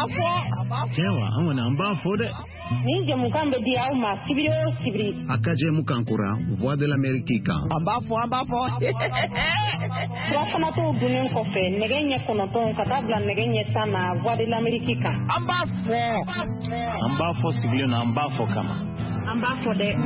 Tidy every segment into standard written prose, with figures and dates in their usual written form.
Cewa an wani an ba fo de. Ni jamukan be di aw ma sibiri. Aka jamukan kura Voix de l'Amérique kan. An ba fo. Wa fana to dunen ko fe nege nya kono ton ka tabla nege nya sana Voix de l'Amérique kan. An ba fo sibiri na an ba fo kama. An ba fo de.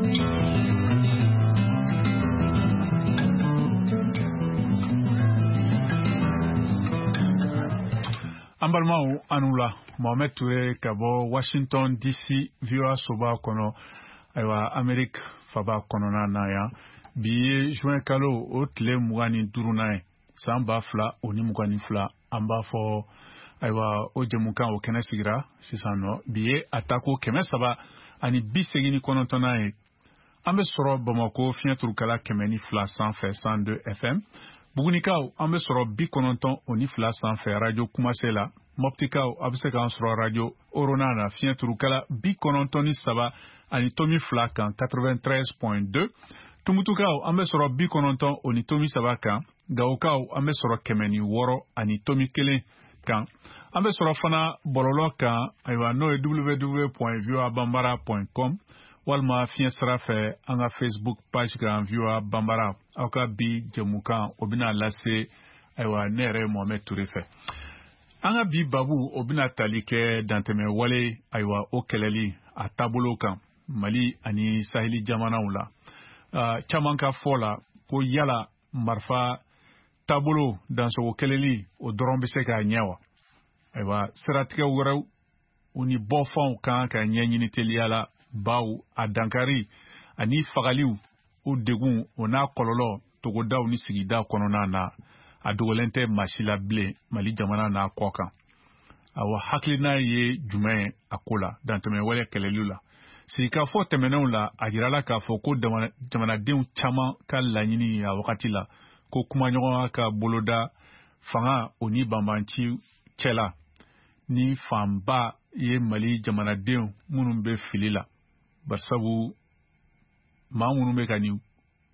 Ambalmao anula Mohamed Touré kabo Washington DC VOA soba kono aywa Amerique faba kono na ya biye juin kalo otle mugani durunai samba fla oni mugani fla amba fo aywa ojemukan o kena sigira sisano biye atako kemesaba ani bisegini kono tonae ambe soro Bamako fientru kala kemeni fla 102 FM Bugunikaw ambe soro bi kononton oni fla sanfè radio Kumasela Moptikaw abse kan soro radio Oronana fientru kala bi kononton ni saba ani tomi fla kan 93.2 Tumutukaw ambe soro bi kononton oni tomi saba kan Gaokaw ambe soro kemeni woro ani tomi kelen kan ambe soro fana bololo kan aywa no www.voabambara.com walma fiɲɛ sira fɛ an ka Facebook page kan VOA Bambara aw ka bi jɛmukan o bɛna lase ayiwa ne yɛrɛ Mohamed Touré fɛ an ka bi babu o bɛna tali kɛ dantɛmɛ wale ayiwa o kɛlɛli a taabolo kan Mali ani Saheli jamanaw la caman ka fɔ la ko yala marifa taabolo dansogo kɛlɛli o dɔrɔn bɛ se k'a ɲɛ wa ayiwa siratigɛ wɛrɛw u ni bɔfɛnw kan ka ɲɛɲini teliya la baw a dankari ani fagaliw o degun o n'a kɔlɔlɔ togodaw ni sigida kɔnɔna na a dogolen tɛ masi la bilen Mali jamana n'a kɔ kan awa hakilina ye jumɛn a ko la dantɛmɛ wale kɛlɛliw la sigikafɔ tɛmɛnenw la a jirala k'a fɔ ko jamanadenw caman ka laɲini a wagati la ko kumaɲɔgɔnya ka boloda fanga o ni banbanci cɛla ni fanba ye Mali jamanadenw minnu bɛ fili la Barsabu maa minnu bɛ ka nin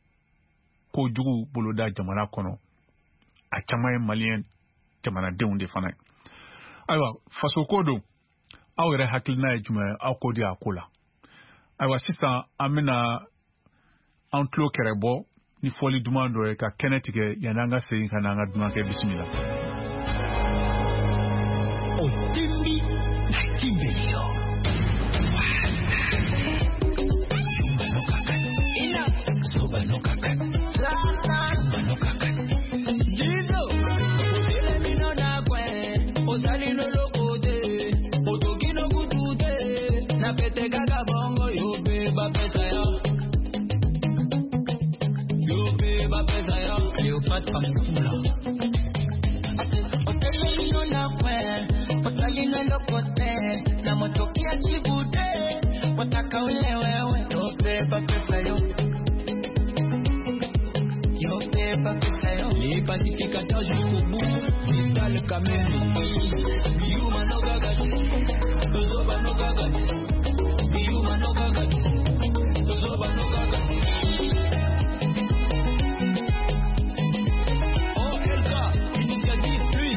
ko jugu boloda jamana kɔnɔ a caman ye Maliyɛn jamanadenw de fana ye ayiwa faso ko don aw yɛrɛ hakilina ye jumɛn aw ko di a ko la ayiwa sisan an bɛna an tulo kɛrɛ bɔ ni fɔli duman dɔ ye ka kɛnɛ tigɛ yanni an ka segin ka na an ka dunan kɛ bisimila. Les pacificateurs jusqu'au bout, Vital Kameni, Yuma no Gagati, Zoba no Gagati, Yuma no Gagati, Zoba no Gagati. Oh Elka, initiative plus.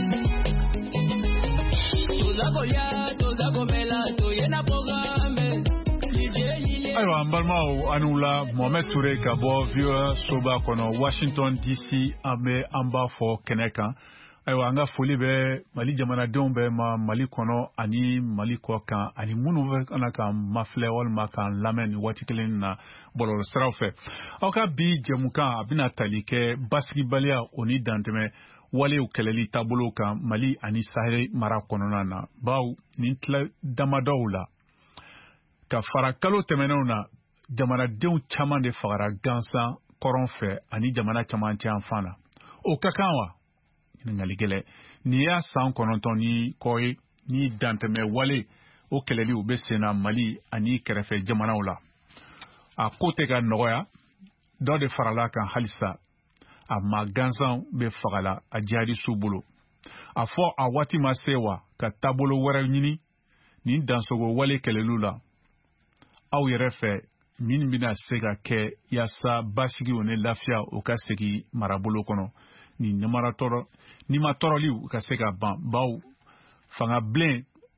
Toza Gomela, Toyena programme. Ayiwa an balimaw an'u la Mohamed Touré ka bɔ VOA soba kɔnɔ Washington DC an bɛ an b'a fɔ kɛnɛ kan ayiwa an ka foli bɛ Mali jamanadenw bɛɛ ma Mali kɔnɔ ani Mali kɔ kan ani minnu bɛ kana k'an mafilɛ walima k'an lamɛn nin waati kelen na bɔlɔlɔ siraw fɛ aw ka bi jɛmukan a bɛna tali kɛ basigibaliya o ni dantɛmɛ walew kɛlɛli taabolo kan Mali ani Sahel mara kɔnɔna na baw nin tila damadɔw la ka fara kalo tɛmɛnenw na jamanadenw caman de fagara gansan kɔrɔn fɛ ani jamana caman cɛ fan na o ka kan wa ɲininkali gɛlɛ nin y'a san 9 ni kɔ ye ni dantɛmɛ wale o kɛlɛli u bɛ sen na Mali ani kɛrɛfɛ jamanaw la a ko tɛ ka nɔgɔya dɔ de farala kan halisa a ma gansan bɛ fagala a jihadistu bolo a fɔ a waati ma se wa ka taabolo wɛrɛ ɲini nin dansogo wale kɛlɛliw la aw yɛrɛ fɛ min bɛna se ka kɛ yaasa basigi o ni lafiya o ka segin marabolo kɔnɔ ni ma tɔɔrɔliw ka se ka ban baw fanga bilen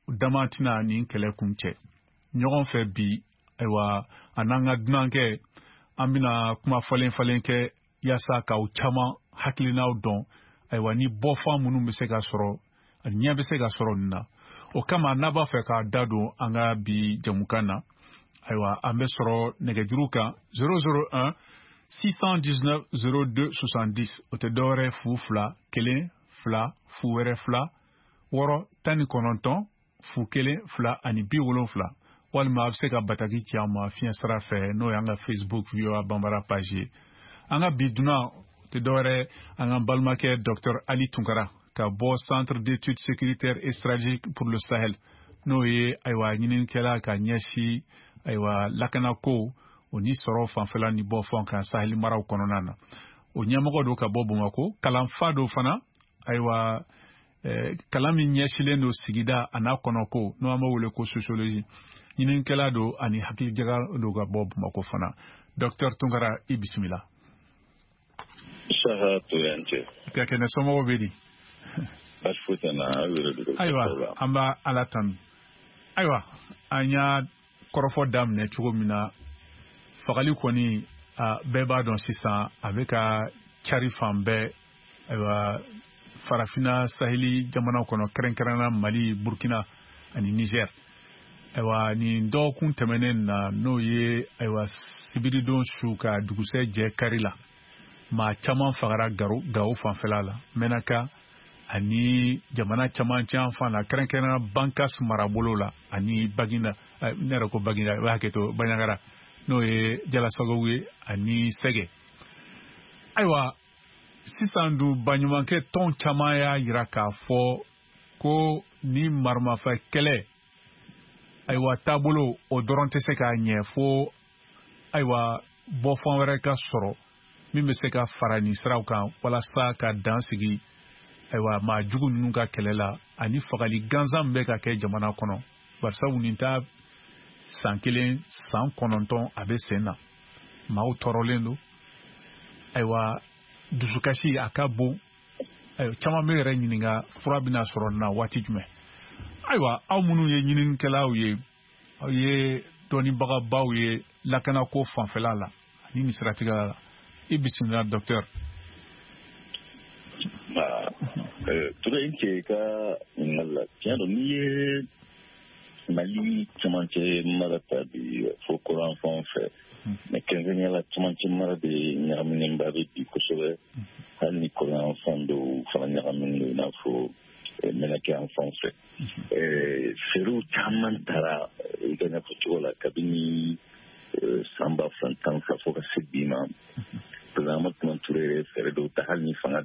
damatina ni kɛlɛ kun cɛ ɲɔgɔn fɛ bi ayiwa an'an ka dunan kɛ an bɛna kuma falen kɛ yasa ka u caman hakilinaw dɔn ayiwa ni bɔfan minnu bɛ se ka sɔrɔ ɲɛ bɛ se ka sɔrɔ nin na o kama n'a b'a fɛ k'a da don an ka bi jamukan na ayiwa an bɛ sɔrɔ nɛgɛjuru kan 001 619 02 70 o tɛ dɔwɛrɛ 2 1 2 fu wɛrɛ 2 6 19 fu 1 2 ani 70 walima a bɛ se ka bataki ci an ma fiɲɛ sira fɛ n'o y'an ka Facebook VOA Bambara page ye an ka bi dunan tɛ dɔwɛrɛ an ka balimakɛ Dr Ali Tunkara ka bɔ Centre d'études sécuritaires et stratégiques pour le Sahel n'o ye ayiwa ɲininikɛla ka ɲɛsi ayiwa lakanako o ni sɔrɔ fanfɛla ni bɔfɔn kan Sahel maraw kɔnɔna na o ɲɛmɔgɔ do ka bɔ Bamakɔ kalanfa do fana ayiwa kalan min ɲɛsilen do sigida a n'a kɔnɔko n'o an bɛ wele ko sociologie ɲininikɛla do ani hakilijaga do ka bɔ Bamakɔ fana Dr Tunkara i bisimila. Saha tuyance. Ka kɛnɛ somɔgɔw bɛ di. Ayiwa an b'a ala tanu ayiwa an y'a kɔrɔfɔ daminɛ cogo min na fagali kɔni bɛɛ b'a dɔn sisan a bɛ ka cari fan bɛɛ ayiwa farafina saheli jamanaw kɔnɔ kɛrɛnkɛrɛnna Mali Burkina ani Niger ayiwa nin dɔgɔkun tɛmɛnen na n'o ye ayiwa sibiridon su ka dugusɛ jɛ kari la maa caman fagara Gawo fanfɛla la Menaka ani jamana caman fana kɛrɛnkɛrɛnna Bankas marabolo la ani Baginda ne yɛrɛ ko Baginda i b'a hakɛto Baɲangara n'o ye Jalasagow ye ani Sɛgɛ ayiwa sisan dun baɲumankɛ tɔn caman y'a yira k'a fɔ ko ni marimafɛ kɛlɛ ayiwa taabolo o dɔrɔn tɛ se k'a ɲɛ fo ayiwa bɔfɔn wɛrɛ ka sɔrɔ min bɛ se ka fara nin siraw kan walasa ka dan sigi ayiwa maa jugu ninnu ka kɛlɛ la ani fagali gansan bɛ ka kɛ jamana kɔnɔ barisabu nin ta san 1 san 9 a bɛ sen na maaw tɔɔrɔlen don ayiwa dusukasi a ka bon caman bɛ yɛrɛ ɲininka fura bɛna sɔrɔ nin na waati jumɛn ayiwa aw minnu ye ɲininikɛlaw ye aw ye dɔnnibagabaw ye lakanako fanfɛla la ani nin siratigɛla la i bisimila docteur. Tura in ce ka ngalla tiɲɛ don n'i ye Mali cɛmancɛ mara ta bi fo kuran fan fɛ mais kɛrɛnkɛrɛnnenya la cɛmancɛ mara de ɲagaminenba bɛ bi kosɛbɛ hali ni kuran fan dɔw fana ɲagaminen don i n'a fɔ Menaka yan fan fɛ feerew caman taara i ka ɲɛfɔ cogo la kabini san 2010 fo ka se bi ma président Amadu Ture feere dɔw ta hali ni fanga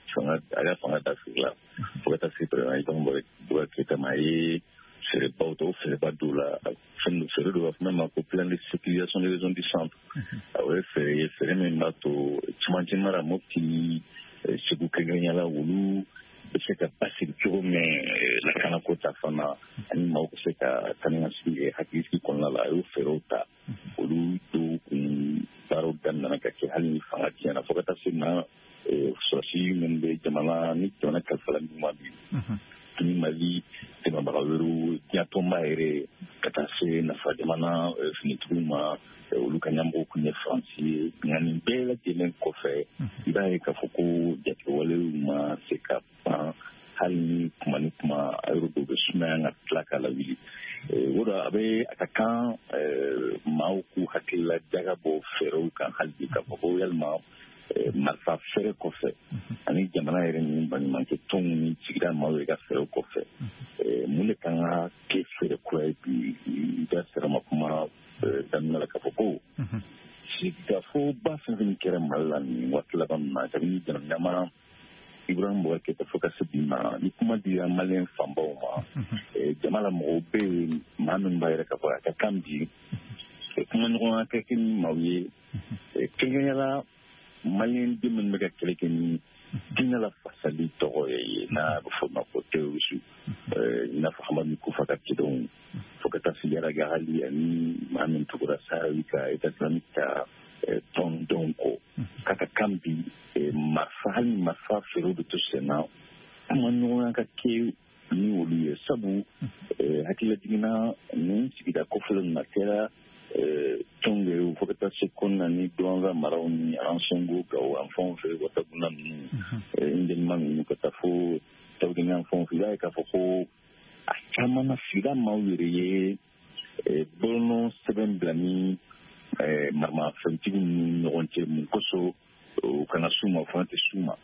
da sigi la fo ka taa se président Ibrahima Boubacar Keïta ma a ye feerebaw ta o feereba dɔw la feere dɔw b'a fɔ ma ko plan de sécurisation des régions du centre o ye feere ye feere min b'a to cɛmancɛ mara Mopti Segu kɛrɛnkɛrɛnnenya la olu bɛ se ka basigi cogo min lakanako ta fana ani maaw bɛ se ka taa ni ka sigi hakilisigi kɔnɔna la a y'o feerew ta olu dɔw kun baaraw daminɛna ka kɛ hali ni fanga tiɲɛna fo ka taa se ma sɔrɔsi minnu bɛ jamana ni jamana kalifala ɲuman bi ani Mali dɛmɛbaga wɛrɛw diɲɛtɔnba yɛrɛ ka taa se nafa jamana finitigiw ma olu ka ɲɛmɔgɔw kun ye Faransi ye nka nin bɛɛ lajɛlen kɔfɛ i b'a ye k'a fɔ ko jatigɛwalew ma se ka ban hali ni kuma ni kuma a yɔrɔ dɔw bɛ sumaya ka tila k'a lawuli o la a bɛ a ka kan maaw k'u hakilila jaga bɔ fɛɛrɛw kan hali bi k'a fɔ ko yalima marifa fɛrɛ kɔfɛ ani jamana yɛrɛ ni baɲumankɛ tɔnw ni sigida maaw yɛrɛ ka fɛɛrɛw kɔfɛ mun de kan ka kɛ fɛɛrɛ kura ye bi i ka sirama kuma daminɛ la k'a fɔ ko sigikafɔba fɛn fɛn kɛra Mali la nin waati laban ninnu na kabini jamana Ibrahima Boubacar Keïta fo ka se bi ma ni kuma dira maliyɛn fanbaw ma jama la mɔgɔw bɛ yen maa min b'a yɛrɛ k'a fɔ a ka kan bi kuma ɲɔgɔnya kɛ kɛ ni maaw ye kɛrɛnkɛrɛnnenya la maliyɛn den minnu bɛ ka kɛlɛ kɛ ni diinɛ la fasali tɔgɔ ye n'a bɛ fɔ o ma ko terrorisme i n'a fɔ Hamani Kufa ka cidenw fo ka taa se Yara Gahali ani maa min tugura Sahrawi ka État islamique ka tɔndenw kɔ k'a ka kan bi hali ni marifa feerew bɛ to sen na kuma ɲɔgɔnya ka kɛ ni olu ye sabu hakila jigina ni sigida kofulan na kera tonge fokata sekonna ni donga marawni ansongo ka wa fonfe wata bunan indin man ko tafu tawdina fonfe ya ka foko achamana sida mawire bono seben blani marma fantini onche munkoso kana suma fante suma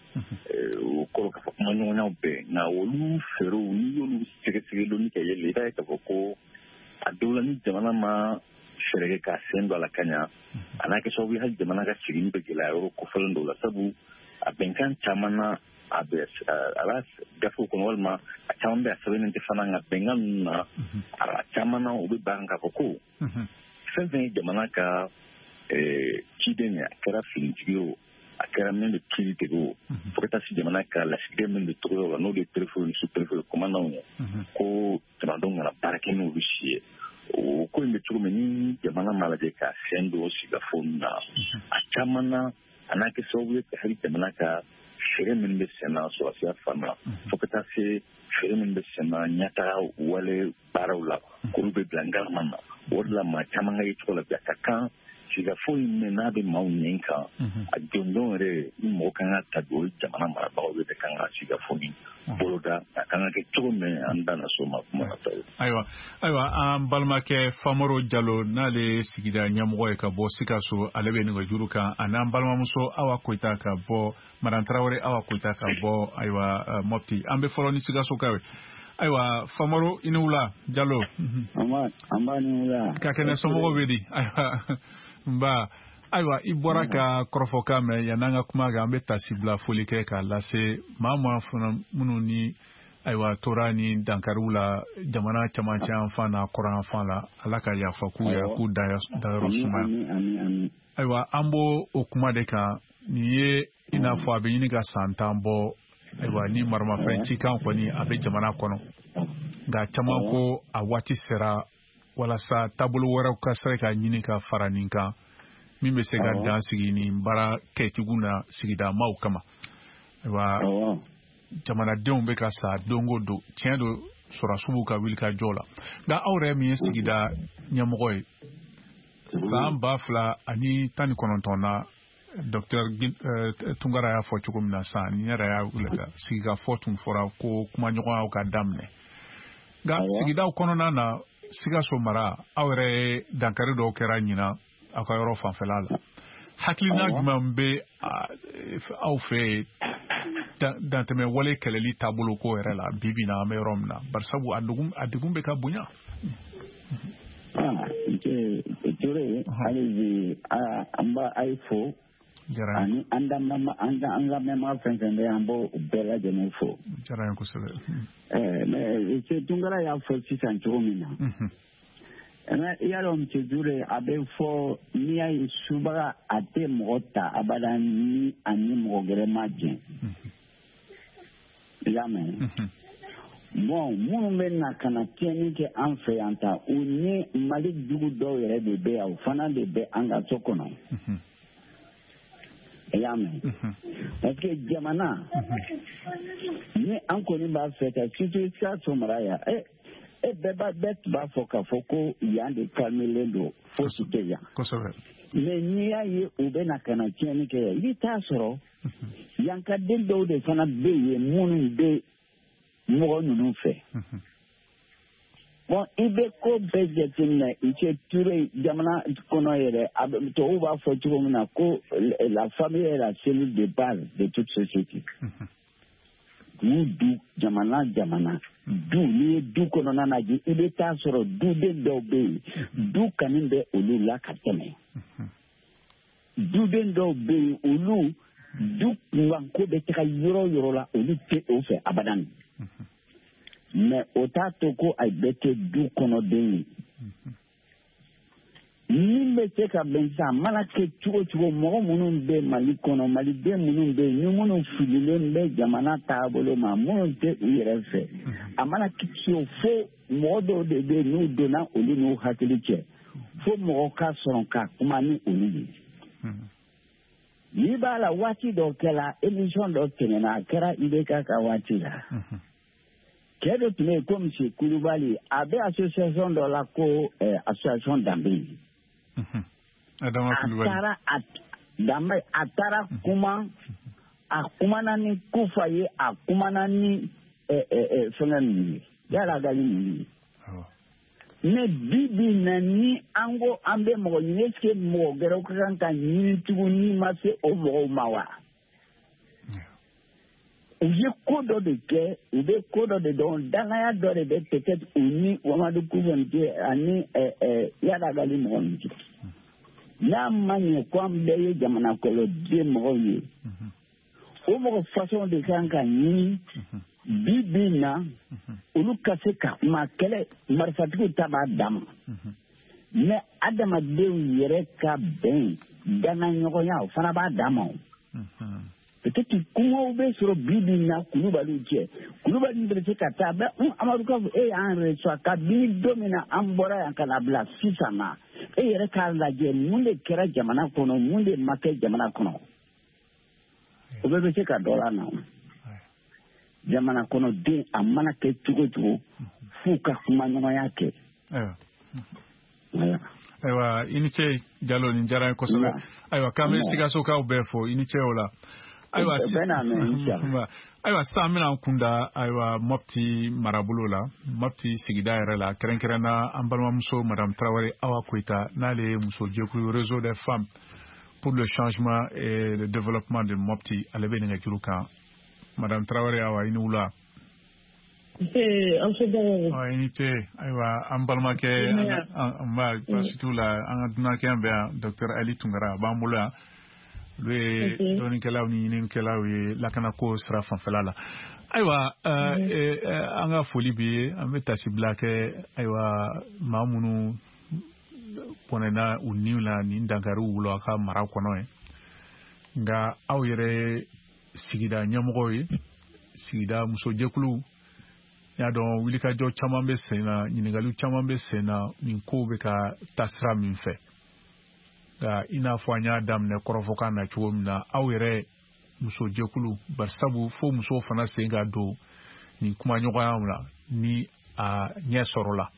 ko ka foko manyo na be na wolu fero ni yolu sege lo ni kayele da ka foko adola ni jamana ma sherege ka sendo ala kanya anake so wi hal jamana ka sirin be gila ro ko falando la sabu abenkan chamana abes alas gafu ko walma a chambe asabenen te fananga bengan na ara chamana ubi banga koko sen jamana ka kidenya kara finjio akara men de kilitego fokata si jamana ka la sigem de tro no de telefone super commandant ko tradonga la parakeno bisie o ko imbe turumeni jamana malaje ka sendo sigafona achamana anake sowe ka hari jamana ka sheremen de sena so asia fana fokata se sheremen de sena nyata wale barawla kurube blangal mana wala ma chamanga yitola byakaka sigafoni menabe maunyenka adondore mo kanga tado jamana marabawo de kanga sigafoni boloda kanga ke turume andana soma kuma tayo aywa balma ke famoro jalo nale sigida nyamoy ka bo sikaso alebe ni juruka anan balma muso awa koita ka bo marantrawre awa koita ka bo aywa mopti ambe foloni sigaso kawe aywa famoro inula jalo amba ni ula ka kene somo wedi aywa mba aywa ibora ka krofoka me yananga kuma ga ambe tasibla folike ka lase mama funa mununi aywa torani dankarula jamana chamacha amfana Quran fala alaka ya faku ya ku da rasuma aywa ambo okuma de ka niye ina fo abini ga santambo aywa ni marma fenci kan ko ni abe jamana kono ga chamako awati sera wala sa tabulu wara ka sare ka nyini ka faraninka mimbe se ga dansigi ni bara kekiguna sigida mau kama aywa jamana denw be ka sa dongo do tiɲɛ do sɔrɔsubu ka wili ka jɔ la nka aw yɛrɛ min ye sigida ɲɛmɔgɔ ye san 2019 na Dr. Tunkara y'a fɔ cogo min na sisan ni yɛrɛ y'a wuli ka sigi ka fɔ tun fɔra ko kumaɲɔgɔnyaw ka daminɛ nka sigidaw kɔnɔna na Sikaso mara aw yɛrɛ ye dankari dɔw kɛra ɲina aw ka yɔrɔ fanfɛla la hakilina jumɛn bɛ aw fɛ dantɛmɛ wale kɛlɛli taabolo ko yɛrɛ la bibi na an bɛ yɔrɔ min na barisabu a degun bɛ ka bonya. Ture hali bi an b'a a ye fo ani an lamɛnma fɛn fɛn bɛ an b'o bɛɛ lajɛlen fo. Diyara n ye kosɛbɛ. Mais Tunkara y'a fɔ sisan cogo min na. I y'a dɔn Mr. Jure a bɛ fɔ n'i y'a ye subaga a tɛ mɔgɔ ta abada ni a ni mɔgɔ gɛrɛ ma jɛn. I y'a mɛn. Bon minnu bɛ na ka na tiɲɛni kɛ an fɛ yan ta u ni Mali jugu dɔw yɛrɛ de bɛ yan o fana de bɛ an ka so kɔnɔ. I y'a mɛn. Parce que jamana ni an kɔni b'a fɛ ka surtout Sikaso mara yan bɛɛ b'a fɔ k'a fɔ ko yan de kalmelen don fosi tɛ yan. Mais n'i y'a ye u bɛ na ka na tiɲɛni kɛ yan i bɛ taa sɔrɔ yan ka den dɔw de fana bɛ yen minnu bɛ mɔgɔ ninnu fɛ. Bon i bɛ ko bɛɛ jateminɛ i cɛ Ture jamana kɔnɔ yɛrɛ tubabuw b'a fɔ cogo min na ko la famille est la cellule de base de toute société. Du jamana du n'i ye du kɔnɔna lajɛ i bɛ taa sɔrɔ duden dɔw bɛ yen du kani bɛ olu la ka tɛmɛ. Duden dɔw bɛ yen olu du kunkanko bɛ taga yɔrɔ o yɔrɔ la olu tɛ o fɛ abadan. Mais o t'a to ko a bɛ kɛ du kɔnɔden ye. Min bɛ se ka bɛn sisan mana kɛ cogo cogo mɔgɔ minnu bɛ Mali kɔnɔ maliden minnu bɛ yen ni minnu fililen bɛ jamana taabolo ma minnu tɛ u yɛrɛ fɛ a mana kisi fo mɔgɔ dɔw de bɛ yen n'u donna olu n'u hakili cɛ fo mɔgɔ ka sɔn ka kuma ni olu ye. N'i b'a la waati dɔ kɛra émission dɔ tɛmɛna a kɛra IBK ka waati la. cɛ dɔ tun bɛ yen ko monsieur Kulubali a bɛ association dɔ la ko association Danbe. Adama Kulubali. A taara kuma a kumana ni Kufa ye a kumana ni fɛngɛ ninnu ye Yala Gali ninnu ye. Mais bi na ni an ko an bɛ mɔgɔ ɲini est-ce que mɔgɔ gɛrɛw ka kan ka ɲini tuguni ma se o mɔgɔw ma wa? U ye ko dɔ de kɛ u bɛ ko dɔ de dɔn danaya dɔ de bɛ peut-être u ni Wamadu Kuvente ani Yala Gali mɔgɔ ninnu cɛ. N'a ma ɲɛ ko an bɛɛ ye jamana kɔnɔden mɔgɔw ye o mɔgɔ façon de kan ka ɲini bi na olu ka se ka kuma kɛlɛ marifatigiw ta b'a dan ma mais adamadenw yɛrɛ ka bɛn danaɲɔgɔnya o fana b'a dan ma o peut-être kumaw bɛ sɔrɔ bi na Kulubaliw cɛ Kulubali bɛ se ka taa Amadu ka fɔ e y'an reçoit kabini don min na an bɔra yan ka na bila sisan na e yɛrɛ k'a lajɛ mun de kɛra jamana kɔnɔ mun de ma kɛ jamana kɔnɔ o bɛɛ bɛ se ka dɔ la na jamana kɔnɔ den a mana kɛ cogo f'u ka kuma ɲɔgɔnya kɛ. Ayiwa i ni ce Jalo nin diyara n ye kosɛbɛ ayiwa k'an bɛ Sikasokaw bɛɛ fɔ i ni ce o la ayiwa sisan an bɛna an kunda ayiwa Mopti marabolo la Mopti sigida yɛrɛ la kɛrɛnkɛrɛnna an balimamuso Madame Traoré Awa Koyita n'ale ye muso jɛkulu réseau des femmes pour le changement et le développement de Mopti ale bɛ nɛgɛjuru kan Madame Traoré Awa i ni wula. I ni ce ayiwa an balimakɛ surtout la an ka dunankɛ bɛ yan Dr Ali Tunkara a b'an bolo yan olu ye dɔnnikɛlaw ni ɲininikɛlaw ye lakanako sira fanfɛla la ayiwa an ka foli bɛ ye an bɛ tasibila kɛ ayiwa maa minnu pɔnɛna u niw la nin dankariw wolo a ka mara kɔnɔ ye nka aw yɛrɛ sigida ɲɛmɔgɔw ye sigida musojɛkuluw y'a dɔn wulikajɔ caman bɛ sen na ɲininkaliw caman bɛ sen na nin kow bɛ ka taa sira min fɛ nka i n'a fɔ an y'a daminɛ kɔrɔfɔkan na cogo min na aw yɛrɛ musojɛkulu barisabu fo musow fana sen ka don nin kumaɲɔgɔnyaw la ni a ɲɛ sɔrɔla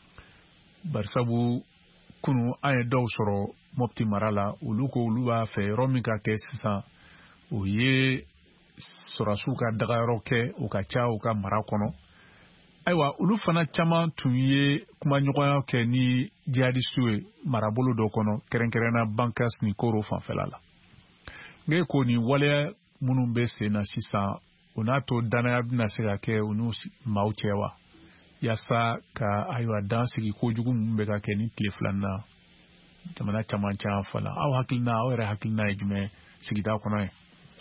barisabu kunu an ye dɔw sɔrɔ Mopti mara la olu ko olu b'a fɛ yɔrɔ min ka kɛ sisan o ye sɔrɔdasiw ka dagayɔrɔ kɛ o ka ca u ka mara kɔnɔ ayiwa olu fana caman tun ye kumaɲɔgɔnya kɛ ni jihadisiw ye marabolo dɔ kɔnɔ kɛrɛnkɛrɛnna Bankas ni Koro fanfɛla la nge ko ni waleya minnu bɛ sen na sisan o n'a to danaya bɛna se ka kɛ u n'u maaw cɛ wa yaasa ka ayiwa dan sigi kojugu minnu bɛ ka kɛ ni tile filanan jamana caman fana aw hakilina aw yɛrɛ hakilina ye jumɛn sigida kɔnɔ ye.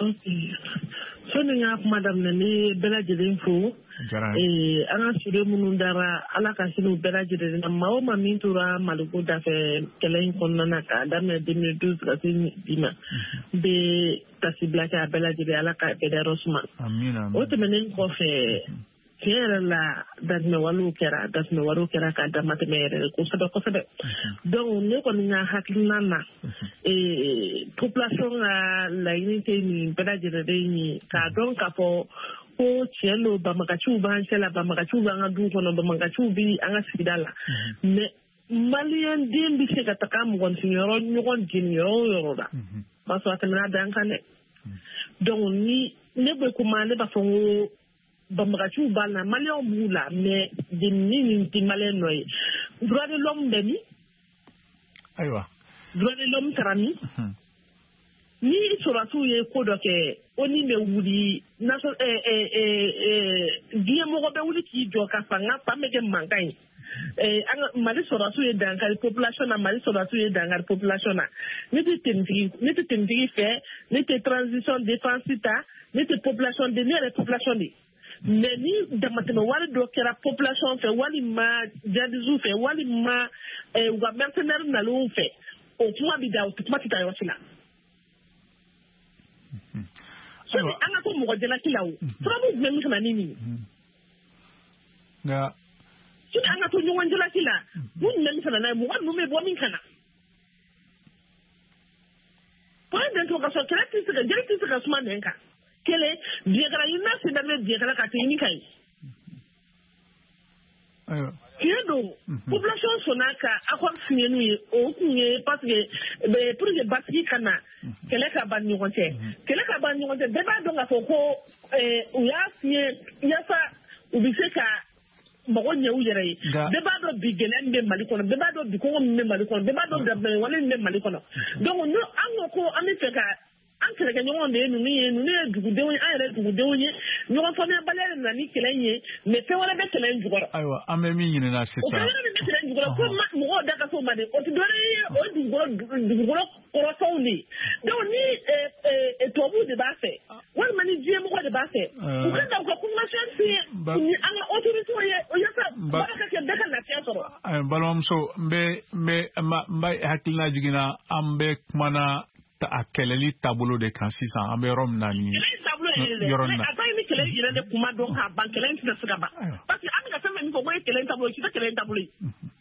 Sɔni n ka kuma daminɛ ni bɛɛ lajɛlen fo an ka sure minnu dara Ala ka sini u bɛɛ lajɛlen na maa o maa min tora Maliko dafɛ kɛlɛ in kɔnɔna na k'a daminɛ 2012 ka se bi ma n bɛ tasibila kɛ a bɛɛ lajɛlen Ala ka bɛdayɔrɔ suma o tɛmɛnen kɔfɛ tiɲɛ yɛrɛ la datimɛwalew kɛra k'a damatɛmɛ yɛrɛ kosɛbɛ donc ne kɔni ka hakilina na population ka laɲini tɛ nin bɛɛ lajɛlen ye k'a dɔn k'a fɔ ko tiɲɛ don banbaganciw b'an cɛ la banbaganciw b'an ka du kɔnɔ banbaganciw bɛ an ka sigida la mais maliyɛn den bɛ se ka taga mɔgɔninfinyɔrɔ ɲɔgɔn jeniyɔrɔ o yɔrɔ la b'a sɔrɔ a tɛmɛna dan kan dɛ donc ni ne bɛ kuma ne b'a fɔ n ko banbaganciw b'a la maliyɛnw b'u la mais jenini nin tɛ maliyɛn nɔ ye droit de l'homme bɛ min ayiwa droit de l'homme taara min ni sɔrɔdasiw ye ko dɔ kɛ ONU bɛ wuli diɲɛmɔgɔ bɛ wuli k'i jɔ ka fanga fan bɛ kɛ mankan ye Mali sɔrɔdasiw ye dankari population na Mali sɔrɔdasiw ye dankari population na ne tɛ tenitigi fɛ ne tɛ transition défense ta ne tɛ population de ne yɛrɛ population de mais ni damatɛmɛ wari dɔ kɛra population fɛ walima jihadistes fɛ walima u ka mercenaires nalenw fɛ o kuma bɛ da o kuma tɛ taa yɔrɔ si la. Sɔni an ka to mɔgɔ jalaki la o sababu jumɛn min kana ni nin nka sɔni an ka to ɲɔgɔn jalaki la mun jumɛn min kana n'a ye mɔgɔ ninnu bɛ bɔ min kana point d'interrogation kɛlɛ tɛ se ka jeli tɛ se ka suma nɛn kan kelen biɲɛkala ɲini n'a sen daminɛ biɲɛkala ka tɛ ɲini ka ye don population sonaka akwa signé ni o kunye parce que pour que batiki kana kele ka ban ɲɔgɔn tɛ bɛɛ b'a dɔn k'a fɔ ko u y'a signé yasa u bɛ se ka mɔgɔ ɲɛ u yɛrɛ ye bɛɛ b'a dɔn bi gɛlɛya min bɛ Mali kɔnɔ bɛɛ b'a dɔn bi kɔngɔ min bɛ Mali kɔnɔ bɛɛ b'a dɔn dabɛnwale min bɛ Mali kɔnɔ donc an ko an bɛ fɛ ka an kɛlɛkɛɲɔgɔn de ye ninnu ye dugudenw ye an yɛrɛ dugudenw ye ɲɔgɔn faamuyabaliya de nana ni kɛlɛ in ye mais fɛn wɛrɛ bɛ kɛlɛ in jukɔrɔ. Ayiwa an bɛ min ɲinina sisan. O fɛn wɛrɛ min bɛ kɛlɛ in jukɔrɔ ko mɔgɔw da ka so ma de o tɛ dɔwɛrɛ ye o ye dugukolo kɔrɔtɔw de ye donc ni tubabuw de b'a fɛ walima ni diɲɛmɔgɔ de b'a fɛ u ka da u ka convention signé ni an ka autorités ye o yasa baara ka kɛ bɛɛ ka lafiya sɔrɔ. Balimamuso n bɛ hakilina jiginna an bɛ kumana a kɛlɛli taabolo de kan sisan an bɛ yɔrɔ min na ni yɔrɔ in na. A ta ye ni kɛlɛ yɛrɛ de kuma dɔn k'a ban kɛlɛ in tɛna se ka ban parce que an bɛ ka fɛn min fɔ ko ye kɛlɛ in taabolo ye si tɛ kɛlɛ in taabolo ye.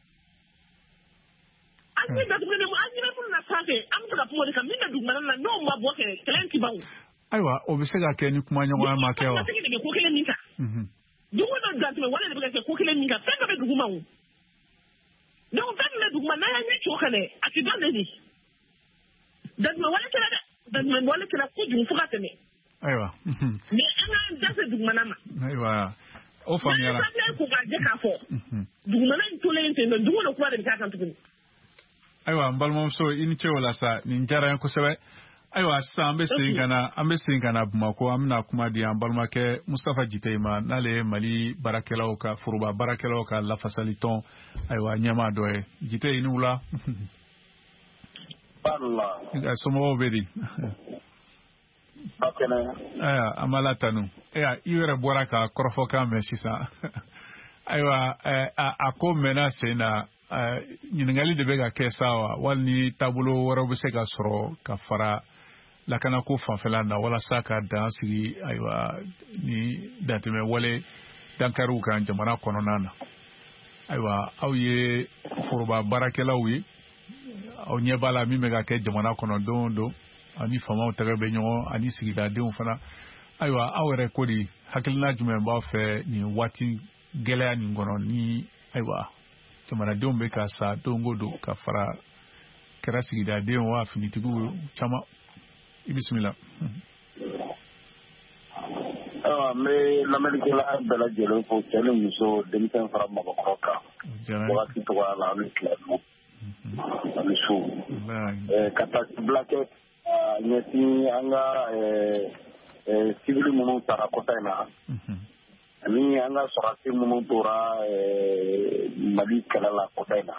An bɛ datugu ne an ɲinɛ minnu na sanfɛ an bɛ se ka kuma o de kan min bɛ dugumana na n'o ma bɔ kɛlɛ in ti ban o. Ayiwa o bɛ se ka kɛ ni kuma ɲɔgɔnya ma kɛ wa. An bɛ se ka ko kelen min kan. Dugu dɔ dantɛmɛ wale de bɛ ka kɛ ko kelen min kan fɛn dɔ bɛ duguma o. Donc fɛn min bɛ duguma n'a y'a ɲɛ ci o kan dɛ a ti dɔn de ni. Dantɛmɛ wale kɛra dɛ dantɛmɛ wale kɛra kojugu fo ka tɛmɛ. Ayiwa. Mais an k'an da se dugumana ma. Ayiwa o faamuyara. N'an ko k'a jɛ k'a fɔ dugumana in tolen ten nɔ dugu dɔ kura de bɛ k'a kan tuguni. Ayiwa n balimamuso i ni ce o la sa nin diyara n ye kosɛbɛ. Ayiwa sisan an bɛ segin ka na Bamako an bɛna kuma di an balimakɛ Mustafa Jite ma n'ale ye Mali baarakɛlaw ka foroba baarakɛlaw ka lafasali tɔn ayiwa ɲɛmaa dɔ ye Jite i ni wula. Somɔgɔw bɛ di. Ayiwa an b'a la tanu i yɛrɛ bɔra ka kɔrɔfɔkan mɛn sisan ayiwa a ko mɛnna sen na ɲininkali de bɛ ka kɛ sa wa wali ni taabolo wɛrɛw bɛ se ka sɔrɔ ka fara lakanako fanfɛla na walasa ka dan sigi ayiwa ni dantɛmɛ wale dankariw kan jamana kɔnɔna na ayiwa aw ye foroba baarakɛlaw ye aw ɲɛ b'a la min bɛ ka kɛ jamana kɔnɔ don o don ani faamaw tɛgɛ bɛ ɲɔgɔn ani sigidadenw fana ayiwa aw yɛrɛ ko di hakilina jumɛn b'aw fɛ nin waati gɛlɛya nin kɔnɔ ni ayiwa jamanadenw bɛ ka sa don o don ka fara kɛra sigidadenw wa finitigiw caman i bisimila. N bɛ lamɛnnikɛla bɛɛ lajɛlen fo cɛ ni muso denmisɛn fara mɔgɔkɔrɔ kan wagati tɔgɔya la an bɛ tila dun an bɛ so ka taa bilakɛ ɲɛsin an ka sibiri minnu tara kɔta in na ani an ka sɔrɔdasi minnu tora Mali kɛlɛ la kɔta in na.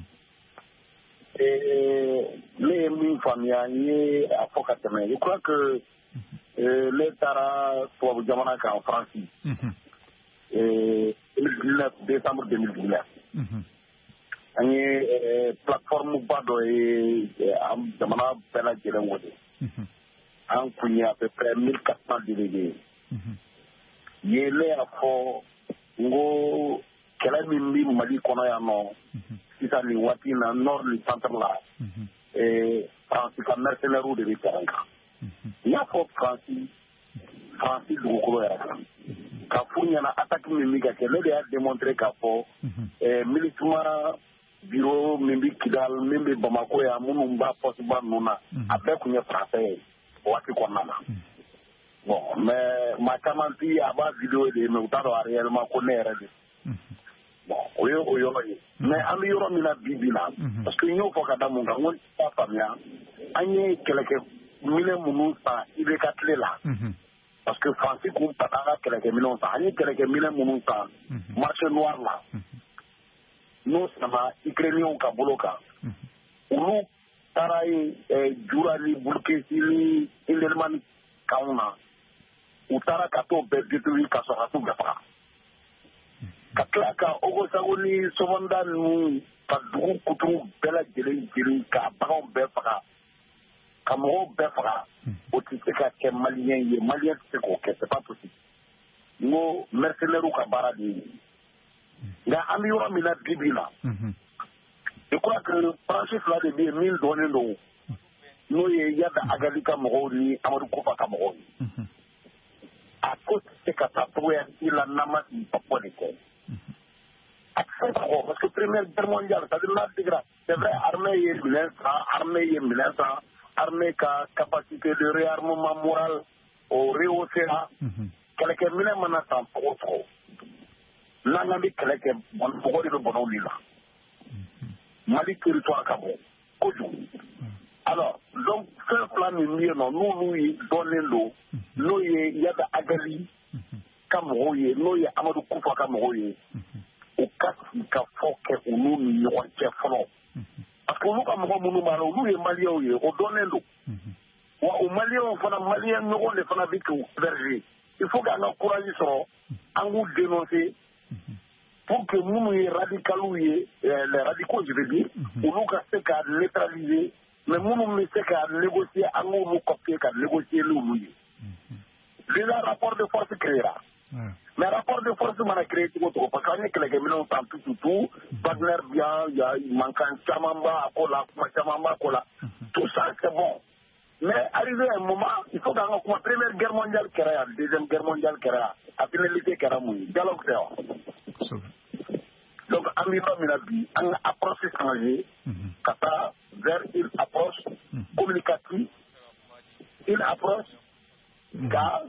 Ne ye min faamuya n ye a fɔ ka tɛmɛ je crois que ne taara tubabu jamana kan Faransi 2019 décembre 2019 an ye plateforme ba dɔ ye jamana bɛɛ lajɛlen wele an kun ye à peu près 1400 délégués ye ne y'a fɔ n ko kɛlɛ min bɛ Mali kɔnɔ yan nɔ sisan nin waati in na nord ni centre la Faransi ka mercenaires de bɛ terrain kan n y'a fɔ Faransi dugukolo yɛrɛ kan ka f'u ɲɛna attaque min bɛ ka kɛ ne de y'a démontrer k'a fɔ militaire bureau min bɛ Kidal min bɛ Bamako yan minnu b'a poste ba ninnu na a bɛɛ tun ye français ye waati kɔnɔna na bon mais maa caman ti a b'a vidéo de mais u t'a dɔn réellement ko ne yɛrɛ de bon o ye o yɔrɔ ye mais an bɛ yɔrɔ min na bi bi la parce que n y'o fɔ ka da mun kan n ko t'a faamuya an ye kɛlɛkɛminɛn minnu san IBK tile la parce que Faransi k'u ta an ka kɛlɛkɛminɛnw san an ye kɛlɛkɛminɛn minnu san marché noir la n'o sama Ukrainiens ka bolo kan olu taara ye Jura ni Bulkesi ni Indelmani kanw na u taara ka t'o bɛɛ détruire ka sɔrɔ ka t'u bɛɛ faga ka tila ka Ogosago ni Sɔmɔnda ninnu ka dugu kuturu bɛɛ lajɛlen jeni ka baganw bɛɛ faga ka mɔgɔw bɛɛ faga o tɛ se ka kɛ maliyɛn ye maliyɛn tɛ se k'o kɛ c'est pas possible n ko mercenaires ka baara de ye nka an bɛ yɔrɔ min na bi bi la je crois que branche fila de bɛ yen min dɔnnen don n'o ye Yada Agali ka mɔgɔw ni Amadu Kofa ka mɔgɔw ye a ko tɛ se ka taa cogoya si la n'an ma sigi ka fɔ de kɛ parce que première guerre mondiale, c'est vrai, armée est menaçant, armée ka capacité de réarmement moral au rehausser quelqu'un mine manatan trop nangambi quelqu'un bon pour le bon lila Mali territoire kabo koju alors donc ce plan mieux non nous donner l'eau l'eau yada agali kamroye l'eau ya Amadou Koufa kamroye au cas ka foke unu ni wonche folo parce que nous comme nous malo nous Malien au donner l'eau wa au Malien fana Malien no on le fana bitu berger il faut qu'on encourage sur en vous dénoncer pour que nous les radicaux les radicaux je veux dire ou nous casser qu'à neutraliser mais nous ne sais qu'à négocier en nous copier qu'à négocier nous déjà rapport de force créera mais rapport de force m'a créé tout parce qu'on est que les gamins ont tout Wagner bien il y a manquant chamamba kola tout ça c'est bon. Mais arrivé à un moment, il faut qu'on ait la première guerre mondiale qui la deuxième guerre mondiale qui la finalité qui la dialogue c'est donc amiba minabi une approche changée kata vers une approche communicative une approche car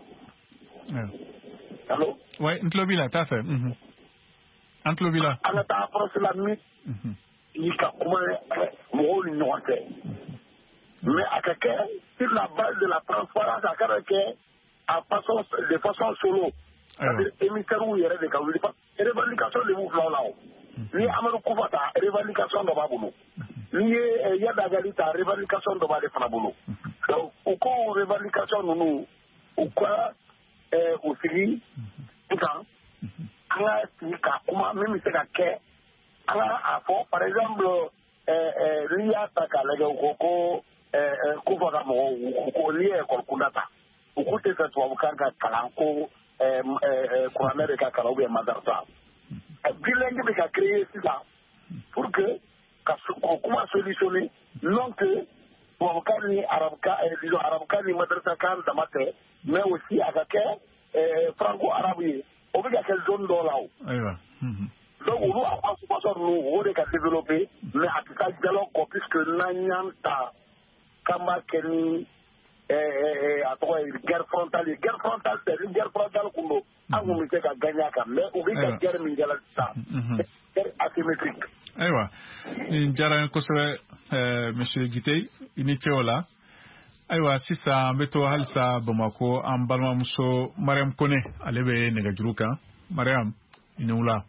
allô oui Ntlobila t'as fait Ntlobila on a approche la nuit il ka comment mo ni noté mais à quelqu'un sur la base de la transparence à quelqu'un de façon solo c'est-à-dire émissaire où il y a des cas revendication de mouvement là ni Amadou Koufa ta revendication de Baboulo ni Yada Gali ta revendication de Baboulo Fanaboulo donc au quoi revendication nous au quoi au Siri quand ala tika kuma même c'est que ala afo par exemple liya ta kalaga koko Koufa ka ko lié école kunata au côté de toi kanga kalanko Kouamé de Kakaraoube et Madarsa. Bilingue de créer ça pour que comment solutionner non que Kouamé Arabka ni Madarsa kan damate mais aussi avec franco-arabe au bout de quelle zone d'eau là. Donc nous avons ce nous on est développer mais à tout ça dialogue puisque n'anyanta kama keni guerre frontale c'est une guerre frontale kundo angu mi ka gagner ka mais o bi ka guerre min jala ça guerre asymétrique aywa njara ko se monsieur Gitey ini teola aywa sisa beto halsa Bamako am balma muso Mariam Kone alebe nega juruka Mariam inula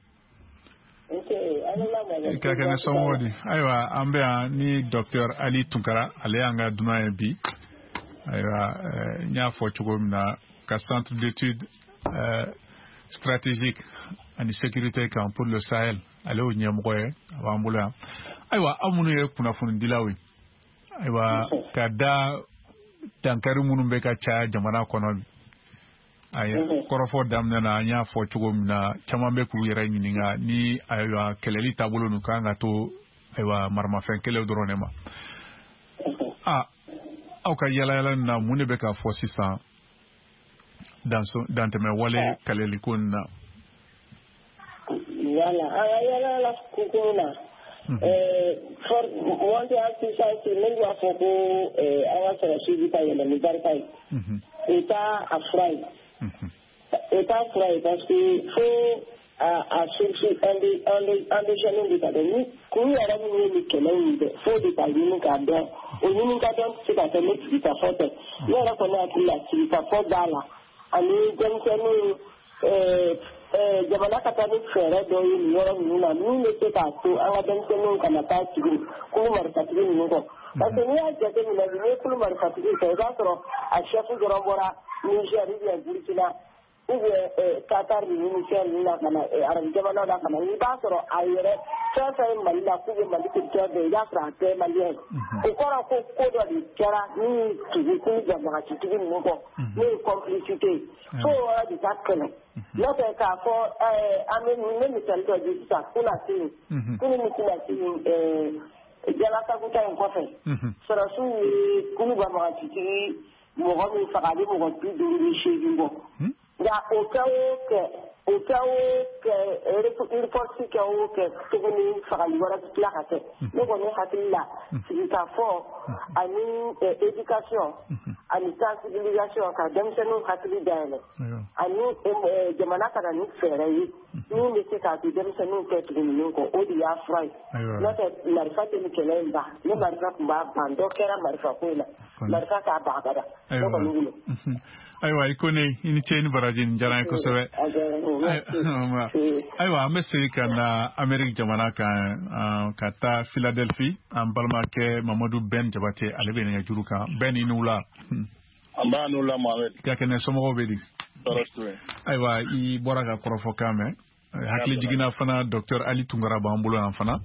kakane somodi aywa ambe ni docteur Ali Tunkara ale anga duna bi aywa nya fo chugomna ka centre d'études stratégiques en sécurité kan pour le Sahel ale o nyamgoye awambula aywa amunu ye kuna fun dilawi aywa kada tankari munu be ka cha jamana kono ay korofo damna na nya fo chugomna chamambe ku yera nyininga ni aywa keleli tabulo nu kanga to aywa marma fen kele doronema au ka yala na mune be ka fo sisan dans teme wale kaleli kunna voilà ayala la kukuna for monte artiste ne wa foko awa sera suivi pa yele mi barkai eta afrai eta afrai parce que faut à chercher un des jeunes de l'académie qu'on y a ramené le Kenya faut des palines cadres au niveau cadre c'est à faire les petits affaires il y a la connaître la petite affaire là allez donc jamana katani fere do yi yoro nuna ni ne ke ta to an wadan kenan kana ta tigi ko markati ni ko parce que ni a jate ni na ni ko markati ko za tro a chefu gorobora Niger ya Burkina ou Qatar ni Niger ni na kana arab jamana da kana ni ba tro ayere ça mali la ku mali ke de ya frate mali ko kora ko do di kera ni tigi ko jamana tigi ni ko ni complicité so wala di takene L'autre cas, amener misali to di sa kuna tin kuni misali tin jala ta ko tan ko fe sara su kunu ba ma ti mo go mi fa ga mo go ti du ni shi ngo ya o ka o ke o kɛ o kɛ force kɛ o kɛ tuguni fagali wɛrɛ tila ka kɛ ne kɔni hakili la sigikafɔ ani éducation ani sensibilisation ka denmisɛnninw hakili dayɛlɛ ani jamana ka na ni fɛɛrɛ ye min bɛ se k'a to denmisɛnninw tɛ tuguni min kɔ o de y'a fura ye n'o tɛ marifa tɛ ni kɛlɛ in ban ne marifa tun b'a ban dɔ kɛra marifa ko in na marifa k'a ban abada ne kɔni bolo. Ayiwa i ko ne i ni ce ni baraji nin diyara n ye kosɛbɛ ayiwa an bɛ segin ka na Amérique jamana kan ka taa Philadelphie an balimakɛ Mamadu Ben Jabate ale bɛ nɛgɛjuru kan Ben i ni wula. An b'a n'u la Mohamed. Ka kɛnɛ somɔgɔw bɛ di. Ayiwa i bɔra ka kɔrɔfɔkan mɛn hakili jiginna fana Dr Ali Tunkara b'an bolo yan fana.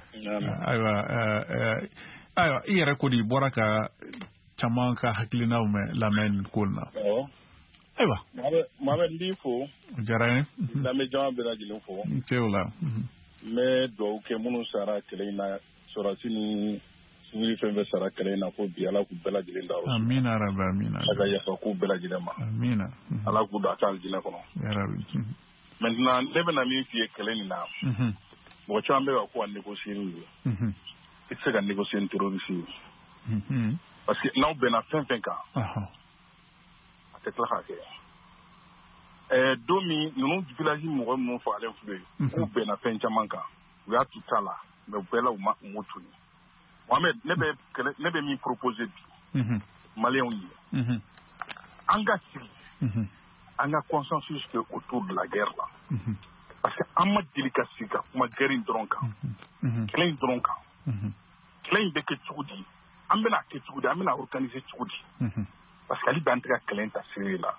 Ayiwa i yɛrɛ ko di i bɔra ka caman ka hakilinaw mɛn lamɛn nin ko na. Ayiwa Mohamed n b'i fo. O diyara n ye. Lamɛn jama bɛɛ lajɛlen fo. N se o la. N bɛ dugawu kɛ minnu sara kɛlɛ in na sɔrɔdasi ni civil fɛn fɛn sara kɛlɛ in na ko bi Ala k'u bɛɛ lajɛlen da o. Amina rabi amina. Ala ka yafa k'u bɛɛ lajɛlen ma. Amina. Ala k'u don a ka aljinɛ kɔnɔ. Yarabi. Maintenant ne bɛna min f'i ye kɛlɛ nin na. Mɔgɔ caman bɛ ka ko a négocier n'u ye. I tɛ se ka négocier ni terroriste ye. Parce que n'aw bɛnna fɛn fɛn kan a tɛ tila k'a kɛ don min ninnu village mɔgɔ minnu fagalen filɛ k'u bɛnna fɛn caman kan u y'a tu ta la mais u bɛɛ la u m'o tunu Mohamed ne bɛ min proposer bi maliyɛnw ye an ka sigi an ka consensus kɛ autour de la guerre la parce que an ma deli ka sigi ka kuma guerre in dɔrɔn kan kɛlɛ in dɔrɔn kan kɛlɛ in bɛ kɛ cogo di an bɛna kɛ cogo di an bɛna organiser cogo di parce que hali b'an tɛ ka kɛlɛ in ta seri la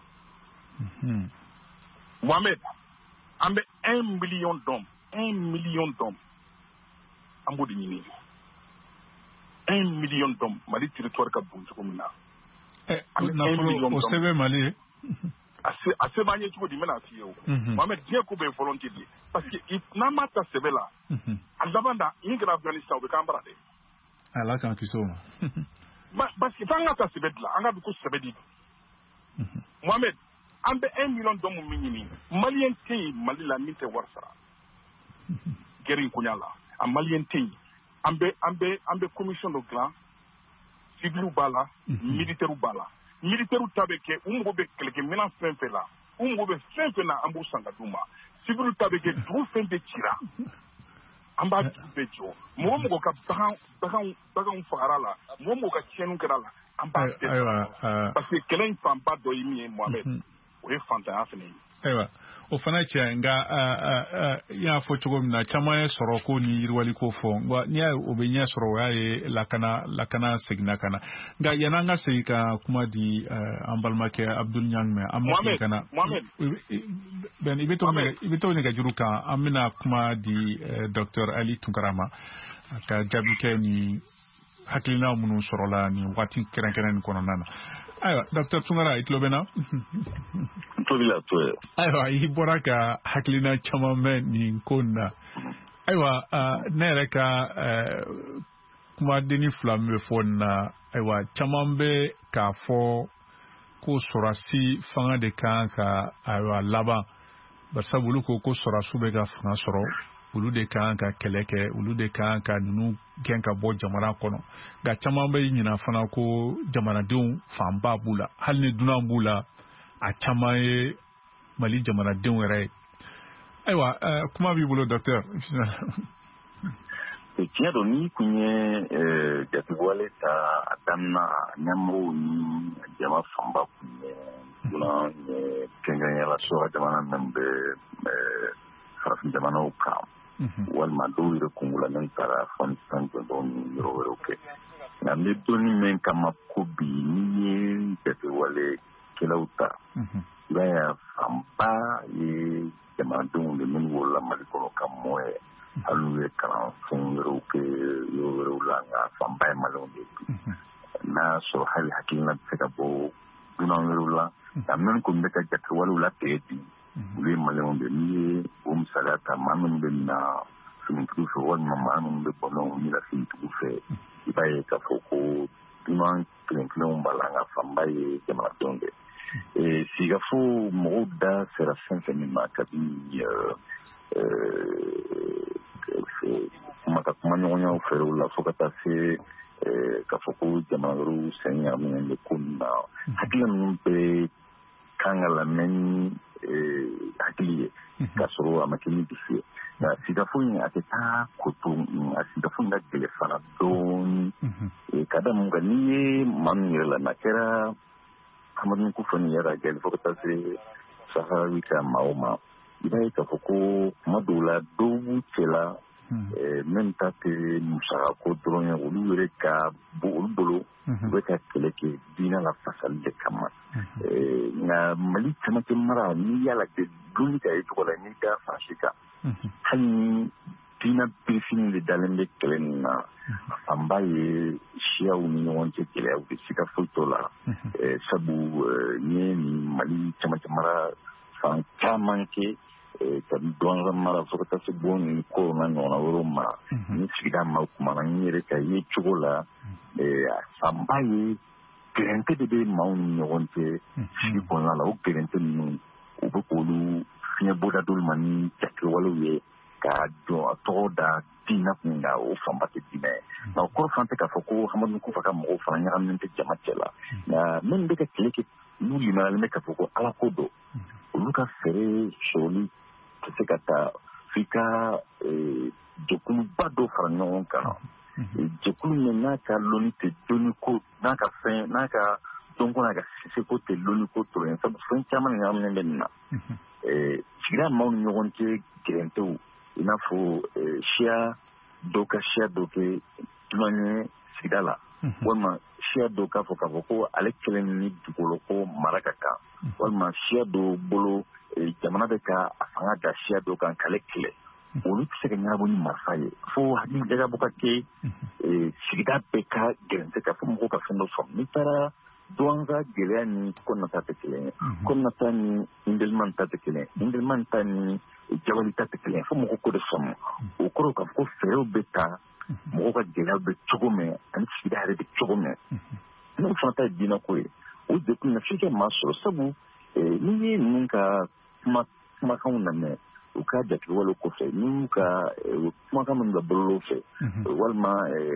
Mohamed an bɛ 1 million d'hommes an b'o de ɲini 1 million d'hommes Mali territoire ka bon cogo min na o sɛbɛn Mali ye a se b'an ye cogo di n bɛna f'i ye o Mohamed diɲɛ ko bɛ ye volonté de ye parce que n'an m'a ta sɛbɛ la a laban da min kɛra Afghanistan o bɛ k'an bara dɛ. Ala k'an kisi o ma. Parce que f'an ka ta sɛbɛ dilan an ka bi ko sɛbɛ di. Mohamed an bɛ 1 million d'hommes min ɲini maliyɛn tɛ yen Mali la min tɛ wari sara guerre in koɲa la a maliyɛn tɛ yen an bɛ commission dɔ dilan civiliw b'a la militaires b'a la militaires ta bɛ kɛ u mago bɛ kɛlɛkɛminɛn fɛn fɛn la u mago bɛ fɛn fɛn na an b'u san ka d'u ma civiliw ta bɛ kɛ dugu fɛn bɛɛ cira an b'a dugu bɛɛ jɔ mɔgɔ ka baganw fagara la mɔgɔ ka tiɲɛniw kɛra la an b'a bɛɛ parce que kɛlɛ in fanba dɔ ye min ye Mohamed o ye fantanya fana ye. Ayiwa o fana cɛ nka i y'a fɔ cogo min na caman ye sɔrɔ ko ni yiriwali ko fɔ nka n'i y'a ye o bɛ ɲɛ sɔrɔ o y'a ye lakana seginna ka na nka yan'an ka segin ka kuma di an balimakɛ Abdul Ɲangi an bɛ segin ka na Ben i bɛ to nɛgɛjuru kan an bɛna kuma di Dr Ali Tunkara ma a ka jaabi kɛ ni hakilina minnu sɔrɔla nin waati kɛrɛnkɛrɛn nin kɔnɔna na. Ayiwa Dr Tunkara i tulo bɛ na. Ayiwa i bɔra ka hakilina caman mɛn nin ko in na ayiwa ne yɛrɛ ka kumadenni fila min bɛ fɔ nin na ayiwa caman bɛ k'a fɔ ko sɔrɔdasi fanga de kan ka ayiwa laban barisabu olu ko sɔrɔdasiw bɛ ka fanga sɔrɔ olu de kan ka kɛlɛ kɛ olu de kan ka ninnu gɛn ka bɔ jamana kɔnɔ nka caman bɛ ɲinɛ fana ko jamanadenw fanba b'u la hali ni dunan b'u la a caman ye Mali jamanadenw yɛrɛ ye ayiwa kuma b'i bolo docteur. Tiɲɛ don ni kun ye jatigiwale ta a daminɛ ɲɛmɔgɔw ni jama fanba kun ye dunan ye kɛrɛnkɛrɛnnenya la jamana min bɛ farafin jamanaw kan walima dɔw yɛrɛ kungulanen taara Afghanistan jɔnjɔn ni yɔrɔ wɛrɛw kɛ nka n bɛ donni min kama ko bi n'i ye jatigiwale kɛlaw ta i b'a ye fanba ye jamanadenw de minnu wolola Mali kɔnɔ ka mɔ ye hali n'u ye kalanfɛn wɛrɛw kɛ yɔrɔ wɛrɛw la nka fanba ye maliyɛnw de ye n'a y'a sɔrɔ hali hakilina bɛ se ka bɔ dunan wɛrɛw la nka minnu kɔni bɛ ka jatigiwalew latigɛ bi olu ye maliyɛnw de n'i ye o misaliya ta maa minnu bɛ na finitigiw fɛ walima maa minnu bɛ bɔnnaw ni la finitigiw fɛ i b'a ye k'a fɔ ko dunan kelen kelenw b'a la nka fanba ye jamanadenw de sigafo mɔgɔw da sera fɛn fɛn min ma kabini kuma ɲɔgɔnyaw fɛrɛw la fo ka taa se k'a fɔ ko jamana wɛrɛw sen ɲagaminen bɛ ko ninnu na hakili ninnu bɛɛ kan ka lamɛn ni hakili ye k'a sɔrɔ a ma kɛ ni dusu ye nka sigafo in a tɛ taa koto a sigafo in ka gɛlɛn fana dɔɔni ka da mun kan n'i ye maa min yɛrɛ la n'a kɛra Amadu Kufani yɛrɛ gɛlɛn fo ka taa se Saharawi ka maaw ma i b'a ye k'a fɔ ko kuma dɔw la dɔw b'u cɛla même ta tɛ musaka ko dɔrɔn ye olu yɛrɛ ka olu bolo u bɛ ka kɛlɛ kɛ diinɛ la fasali de kama nka Mali camancɛ mara n'i y'a lajɛ donni ka ye cogo la n'i da fansi kan hali ni diinɛ birifini de dalen bɛ kɛlɛ nin na fanba ye siyaw ni ɲɔgɔn cɛ gɛlɛyaw de siga foyi t'o la sabu n ye nin Mali camancɛ mara fan caman kɛ ka dɔn mara fo ka taa se bon ni korona ɲɔgɔnna wɛrɛw ma ni sigida ma kumana n yɛrɛ ka ye cogo la fanba ye gɛrɛntɛ de bɛ maaw ni ɲɔgɔn cɛ sigi kɔnɔna la o gɛrɛntɛ ninnu u bɛ k'olu fiɲɛ bɔda dɔw ma ni jakɛwalew ye ka jɔ a tɔgɔ da diinɛ kun kan o fanba tɛ diinɛ ye nka o kɔrɔ fan tɛ k'a fɔ ko Hamadu Kufa ka mɔgɔw fana ɲagaminen tɛ jama cɛ la nka minnu bɛ ka kɛlɛ kɛ n'u limaniyalen bɛ k'a fɔ ko ala ko don olu ka fɛɛrɛ sɔrɔli tɛ se ka taa f'i ka jɛkuluba dɔ fara ɲɔgɔn kan jɛkulu min n'a ka lɔnni tɛ dɔnni ko n'a ka fɛn n'a ka dɔnko n'a ka sise ko tɛ lɔnni ko tɔrɔ ye sabu fɛn caman ɲagaminen bɛ nin na sigida maaw ni ɲɔgɔn cɛ gɛrɛntɛw i n'a fɔ siya dɔw ka siya dɔ kɛ dunan ye sigida la walima siya dɔw k'a fɔ ko ale kɛlen ni dugukolo ko mara ka kan walima siya dɔw bolo jamana bɛ ka a fanga da siya dɔw kan k'ale kɛlɛ olu tɛ se ka ɲɛnabɔ ni marifa ye fo hakili jagabɔ ka kɛ sigida bɛɛ ka gɛrɛntɛ ka fɔ mɔgɔw ka fɛn dɔ faamu n'i taara dɔn ka gɛlɛya ni kɔnɔnata tɛ kelen ye kɔnɔnata ni Indelman ta tɛ kelen ye Indelman ta ni Jawali ta tɛ kelen ye fo mɔgɔw k'o de faamu o kɔrɔ k'a fɔ ko fɛɛrɛw bɛ ta mɔgɔw ka gɛlɛya bɛ cogo min ani sigida yɛrɛ bɛ cogo min n'o fana ta ye diinɛ ko ye o dekun na f'i ka maa sɔrɔ sabu n'i ye ninnu ka kumakanw lamɛn u ka jatigɛwalew kɔfɛ n'u ka kumakan minnu bɛ bɔlɔlɔw fɛ walima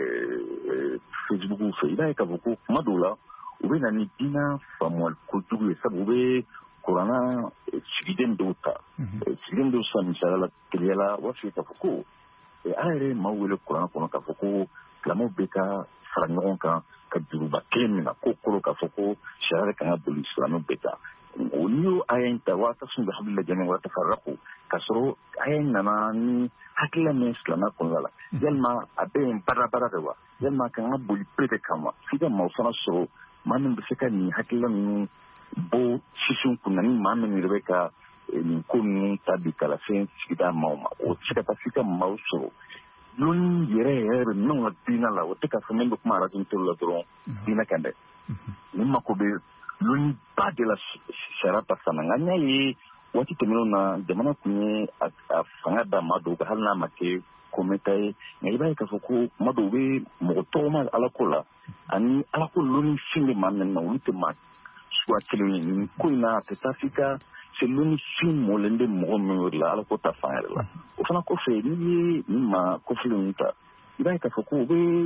Facebook fɛ i b'a ye k'a fɔ ko kuma dɔw la u bɛ na ni diinɛ faamuyali kojugu ye sabu u bɛ kuranna sigiden dɔw ta sigiden dɔw san misaliya la teliya la u b'a f'i ye k'a fɔ ko ala yɛrɛ ye maaw wele kuranna kɔnɔ k'a fɔ ko silamɛw bɛ ka fara ɲɔgɔn kan ka juruba kelen min na ko kɔrɔ k'a fɔ ko sariya kan ka boli silamɛw bɛ ta n'i y'o aya in ta wa'tasimu bihablillahi jamii'an wa la tafarraqu k'a sɔrɔ aya in nana ni hakilila min silamɛya kɔnɔna la yalima a bɛ yen badabada de wa yalima kan ka boli pe de kan wa f'i ka maaw fana sɔrɔ maa min bɛ se ka nin hakilila ninnu bɔ sifinw kunna ni maa min yɛrɛ bɛ ka nin ko ninnu ta bi kalafɛn sigida maaw ma o tɛ se ka taa f'i ka maaw sɔrɔ lɔnni yɛrɛ yɛrɛ bɛ minnu ka diinɛ la o tɛ k'a fɔ min bɛ kuma arajo la dɔrɔn diinɛ kan dɛ ni mako bɛ lɔnni ba de la sariya ta fana nka n y'a ye waati tɛmɛnenw na jamana tun ye a fanga da maa dɔw kan hali n'a ma kɛ komita ye nka i b'a ye k'a fɔ ko kuma dɔw bɛ mɔgɔ tɔgɔma alako la ani alako lɔnni fin bɛ maa min na olu tɛ maa suguya kelen ye nin ko in na a tɛ taa f'i ka se lɔnni fin mɔlen bɛ mɔgɔ min yɛrɛ la alako ta fan yɛrɛ la o fana kɔfɛ n'i ye nin maa kɔfilenw ta i b'a ye k'a fɔ ko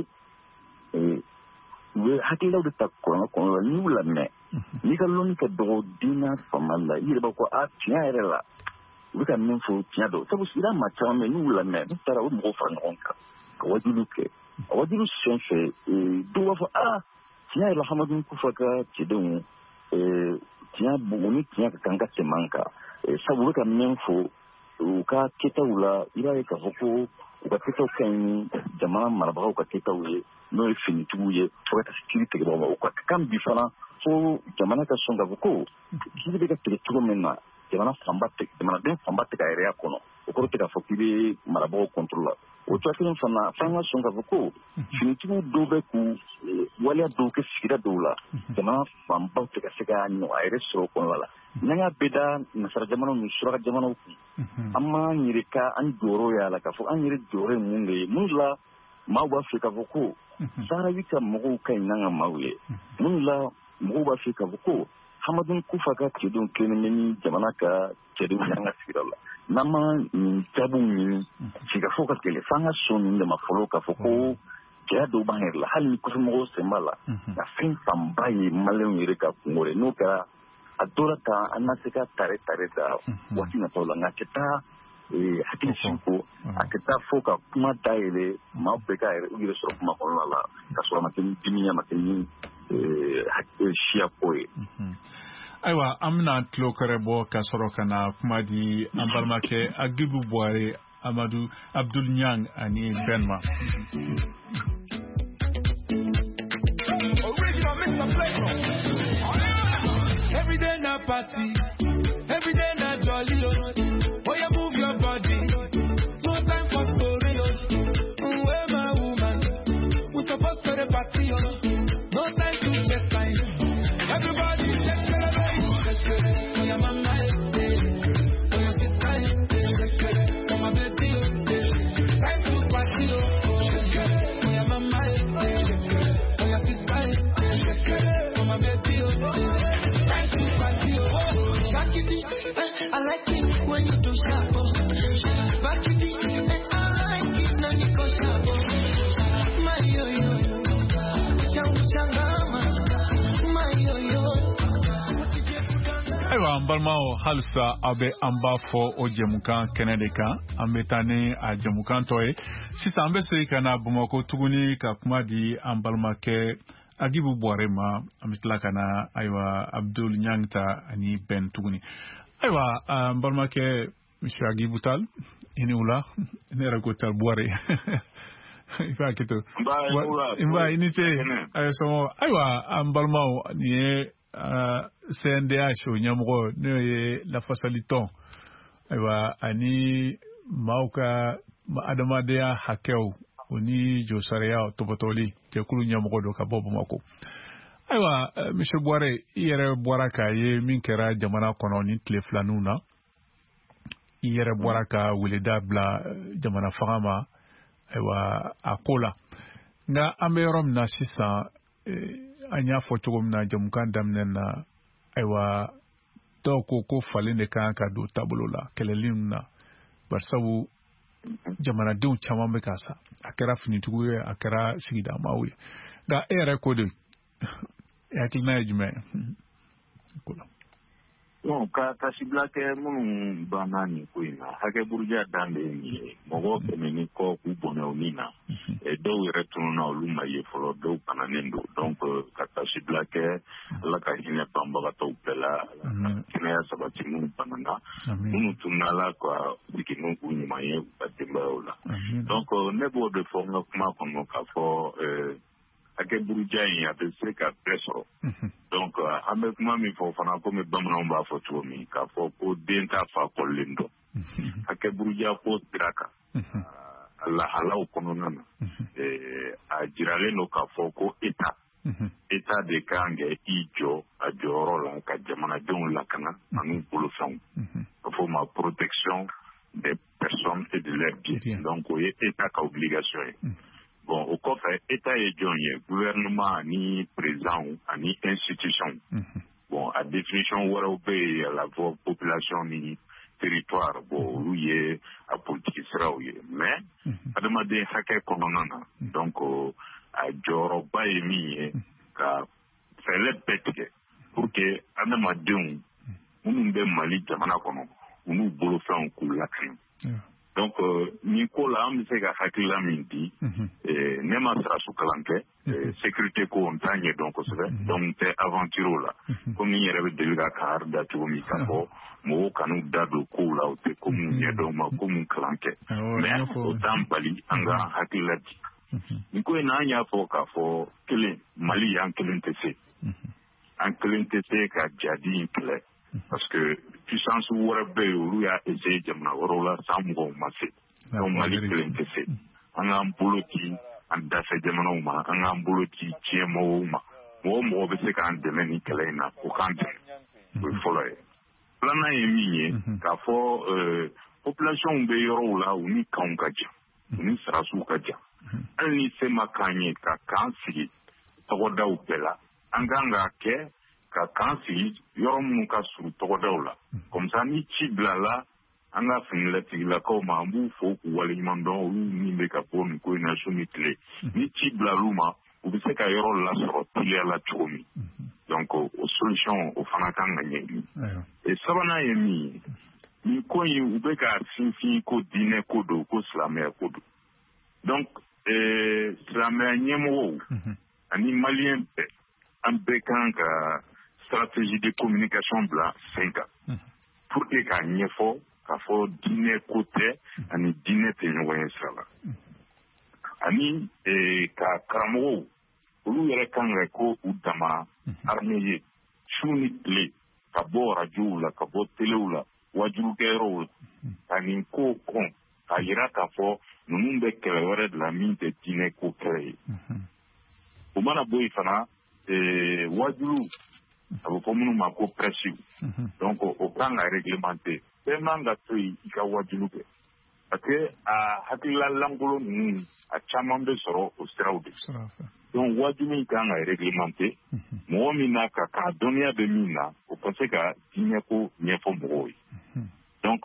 u bɛ hakililaw de ta kɔlɔnlɔ kɔnɔ la n'i y'u lamɛn n'i ka lɔnni ka dɔgɔ diinɛ faamali la i yɛrɛ b'a fɔ tiɲɛ yɛrɛ la u bɛ ka min fɔ tiɲɛ dɔn sabu sigida maa caman bɛ n'u lamɛn n'u taara u mɔgɔw fara ɲɔgɔn kan ka wajulu kɛ a wajulu sen fɛ dɔw b'a fɔ tiɲɛ yɛrɛ Hamadu Kufa ka cɛdenw tiɲɛ bugu ni tiɲɛ ka kan ka tɛmɛ an kan sabu u bɛ ka min fɔ u ka kɛtaw la i b'a ye k'a fɔ ko u ka kɛtaw ka ɲi ni jamana marabagaw ka kɛtaw ye n'o ye finitigiw ye fo ka taa se kiiri tigɛbagaw ma u ka kan bi fana fo jamana ka sɔn k'a fɔ ko kiiri bɛ ka tigɛ cogo min na jamanaden fanba tɛ ka yɛrɛya kɔnɔ o kɔrɔ tɛ k'a fɔ k'i bɛ marabagaw contrôle la o cogoya kelen fana f'an ka sɔn k'a fɔ ko finitigiw dɔw bɛ k'u waleya dɔw kɛ sigida dɔw la jamana fanbaw tɛ ka se ka ɲɔ a yɛrɛ sɔrɔ o kɔnɔna la n'an y'a bɛɛ da nasara jamanaw ni suraka jamanaw kun an m'an yɛrɛ ka an jɔyɔrɔ y'a la k'a fɔ an yɛrɛ jɔyɔrɔ ye mun de ye mun la maaw b'a fɛ k'a fɔ ko Saharawi ka mɔgɔw ka ɲi n'an ka maaw ye mun la mɔgɔw b'a fɛ k'a fɔ ko Hamadun Kufa ka cɛdenw kelen ni jamana ka cɛdenw y'an ka sigida la n'an ma nin jaabiw ɲini sigikafɔ ka gɛlɛn f'an ka sɔn nin de ma fɔlɔ k'a fɔ ko cɛya dɔw b'an yɛrɛ la hali ni kɔfɛmɔgɔw sen b'a la ka fɛn fanba ye maliyɛnw yɛrɛ ka kungo de n'o kɛra a dɔra kan an na se ka tare ta waati nataw la nka a tɛ taa hakili sigi ko a tɛ taa fo ka kuma dayɛlɛ maa bɛɛ ka u yɛrɛ sɔrɔ kuma kɔnɔna la ka sɔrɔ a ma kɛ ni dimi a ma kɛ ni siya ko ye. Ayiwa an bɛna tulo kɛrɛ bɔ ka sɔrɔ ka na kuma di an balimakɛ Agibu Buware Amadu Abdul Nyang ani Ben ma. Every day na party, every day na jolly. Oh, you move your body, no time for story. Where my woman, we supposed to the party. No time to check time. Everybody let's celebrate. Oh, your mama, oh, your sister, oh, my baby, time to party. Oh, your mama, oh, your sister, oh, my baby, time to party. I like it when you do sharp. Back it, I like it when you go sharp. My yo-yo, changama, my yo-yo. Ayiwa an balimaw halisa a bɛ an b'a fɔ o jɛmukan kɛnɛ de kan an bɛ taa ni a jɛmukan tɔ ye sisan an bɛ segin ka na Bamakɔ tuguni ka kuma di an balimakɛ Agibu Buware ma an bɛ tila ka na ayiwa Abdul Nyang ta ani Ben tuguni ayiwa an balimakɛ Monsieur Agibu Tal i ni wula ne yɛrɛ ko Tal Buware i b'a kɛ to i ni ce ayiwa an balimaw nin ye CNDH o ɲɛmɔgɔ n'o ye lafasali tɔn ayiwa ani maaw ka adamadenya hakɛw o ni jɔsariya tɔbɔtɔli cɛkulu ɲɛmɔgɔ dɔ ka bɔ Bamakɔ ayiwa Monsieur Buware i yɛrɛ bɔra k'a ye min kɛra jamana kɔnɔ ni tile filaninw na i yɛrɛ bɔra ka weleda bila jamana fanga ma ayiwa a ko la nka an bɛ yɔrɔ min na sisan an y'a fɔ cogo min na jamukan daminɛ na ayiwa dɔw ko falen de kan ka don taabolo la kɛlɛli na barisabu jamanadenw caman bɛ ka sa a kɛra finitigiw ye a kɛra sigida maaw ye nka e yɛrɛ ko de hakilina ye jumɛn ye ka sibila kɛ minnu banna nin ko in na hakɛ buruja dan de ye nin ye mɔgɔ tɛmɛni kɔ k'u bɔnɛ o min na dɔw yɛrɛ tununa olu ma ye fɔlɔ dɔw bananen don donc ka sibila kɛ ala ka hinɛ banbagatɔw bɛɛ la kɛnɛya sabati minnu banana minnu tununa ala ka jiginniw k'u ɲuman ye u ka denbayaw la donc ne b'o de fɔ n ka kuma kɔnɔ k'a fɔ hakɛ buruja in a bɛ se ka bɛɛ sɔrɔ donc an bɛ kuma min fɔ fana komi bamananw b'a fɔ cogo min k'a fɔ ko den t'a fa kɔrɔlen dɔn hakɛ buruja ko sira kan a lahalaw kɔnɔna na a jiralen don k'a fɔ ko État de kan ka i jɔ a jɔyɔrɔ la ka jamanadenw lakana ani bolofɛnw a fɔ ma protection des personnes et de leurs biens donc o ye État ka obligation ye bon o kɔfɛ État ye jɔn ye gouvernement ani président ani institution bon a définition wɛrɛw bɛ yen a la fɔ population ni territoire bon olu ye a politique siraw ye mais adamaden hakɛ kɔnɔna na donc a jɔyɔrɔba ye min ye ka fɛɛrɛ bɛɛ tigɛ pour que adamadenw minnu bɛ Mali jamana kɔnɔ u n'u bolofɛnw k'u lakana donc nin ko la an bɛ se ka hakilila min di ne ma sarasu kalan kɛ sécurité ko n t'a ɲɛdɔn kosɛbɛ donc n tɛ aventure la komi n yɛrɛ bɛ deli ka kahari da cogo min k'a fɔ mɔgɔw kan'u da don kow la u tɛ ko mun ɲɛdɔn ma ko mun kalan kɛ mais o t'an bali an ka hakilila di nin ko in na an y'a fɔ k'a fɔ kelen Mali an kelen tɛ se an kelen tɛ se ka jadi in kɛlɛ parce que puissance wɛrɛ bɛ yen olu y'a essayé jamana wɛrɛw la san mɔgɔw ma se donc Mali kelen tɛ se an k'an bolo ci an dafɛ jamanaw ma an k'an bolo ci diɲɛmɔgɔw ma mɔgɔ bɛ se k'an dɛmɛ nin kɛlɛ in na o k'an dɛmɛ o ye fɔlɔ ye filanan ye min ye k'a fɔ population bɛ yɔrɔw la u ni kanw ka jan u ni sarasiw ka jan hali ni se ma k'an ye ka k'an sigi tɔgɔdaw bɛɛ la an kan k'a kɛ ka kan sigi yɔrɔ minnu ka surun tɔgɔdaw la comme ça ni ci bilala an ka finilatigilakaw ma an b'u fo k'u waleɲuman dɔn olu min bɛ ka bɔ nin ko in na su ni tile ni ci bilal'u ma u bɛ se ka yɔrɔ lasɔrɔ teliya la cogo min donc o solution o fana kan ka ɲɛɲini sabanan ye min ye nin ko in u bɛ ka sinsin ko diinɛ ko don ko silamɛya ko don donc silamɛya ɲɛmɔgɔw ani maliyɛn bɛɛ an bɛɛ kan ka stratégie de communication bila sen kan pour que k'a ɲɛfɔ k'a fɔ diinɛ ko tɛ ani diinɛ tɛ ɲɔgɔn ye sira la ani ka karamɔgɔw olu yɛrɛ kan ka ko u dama armée ye su ni tile ka bɔ radiyow la ka bɔ telew la wajurukɛyɔrɔw la ka nin ko kɔn k'a yira k'a fɔ ninnu bɛ kɛlɛ wɛrɛ de la min tɛ diinɛ ko kɛlɛ ye o mana bɔ yen fana wajuru a bɛ fɔ minnu ma ko prɛsiw donc o kan ka réglementer bɛɛ man ka to yen i ka wajulu kɛ parce que a hakilila lankolon ninnu a caman bɛ sɔrɔ o siraw de donc wajulu in kan ka réglementer mɔgɔ min n'a ka kan dɔnniya bɛ min na o ka se ka diinɛ ko ɲɛfɔ mɔgɔw ye donc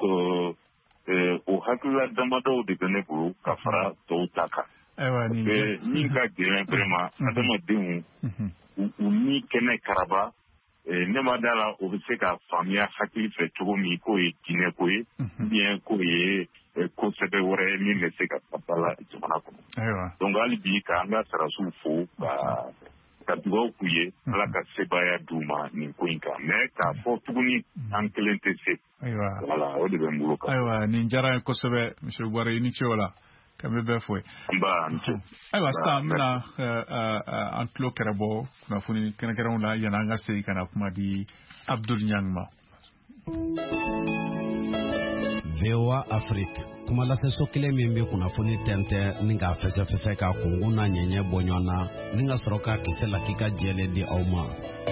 o hakilila damadɔw de bɛ ne bolo ka fara tɔw ta kan min ka gɛlɛn vraiment adamadenw u ni kɛnɛ karaba ne ma da la o bɛ se ka faamuya hakili fɛ cogo min k'o ye diinɛ ko ye bien k'o ye ko sɛbɛ wɛrɛ ye min bɛ se ka bala jamana kɔnɔ donc hali bi k'an ka sarasiw fo ka dugawu k'u ye ala ka sebaya d'u ma nin ko in kan mais k'a fɔ tuguni an kelen tɛ se voilà o de bɛ n bolo kan. Ayiwa nin diyara n ye kosɛbɛ monsieur Bɔrɛ i ni ce o la ka bɛ bɛɛ fo ye. Ayiwa sisan n bɛna an tulo kɛrɛ bɔ kunnafoni kɛrɛnkɛrɛnw la yanni an ka segin ka na kuma di Abdul Niang ma. VOA Afrique kuma laseso kelen min bɛ kunnafoni tɛntɛn ni k'a fɛsɛfɛsɛ ka kungun n'a ɲɛɲɛ bɔ ɲɔgɔn na ni ka sɔrɔ ka kisɛ la k'i ka jɛlen di aw ma.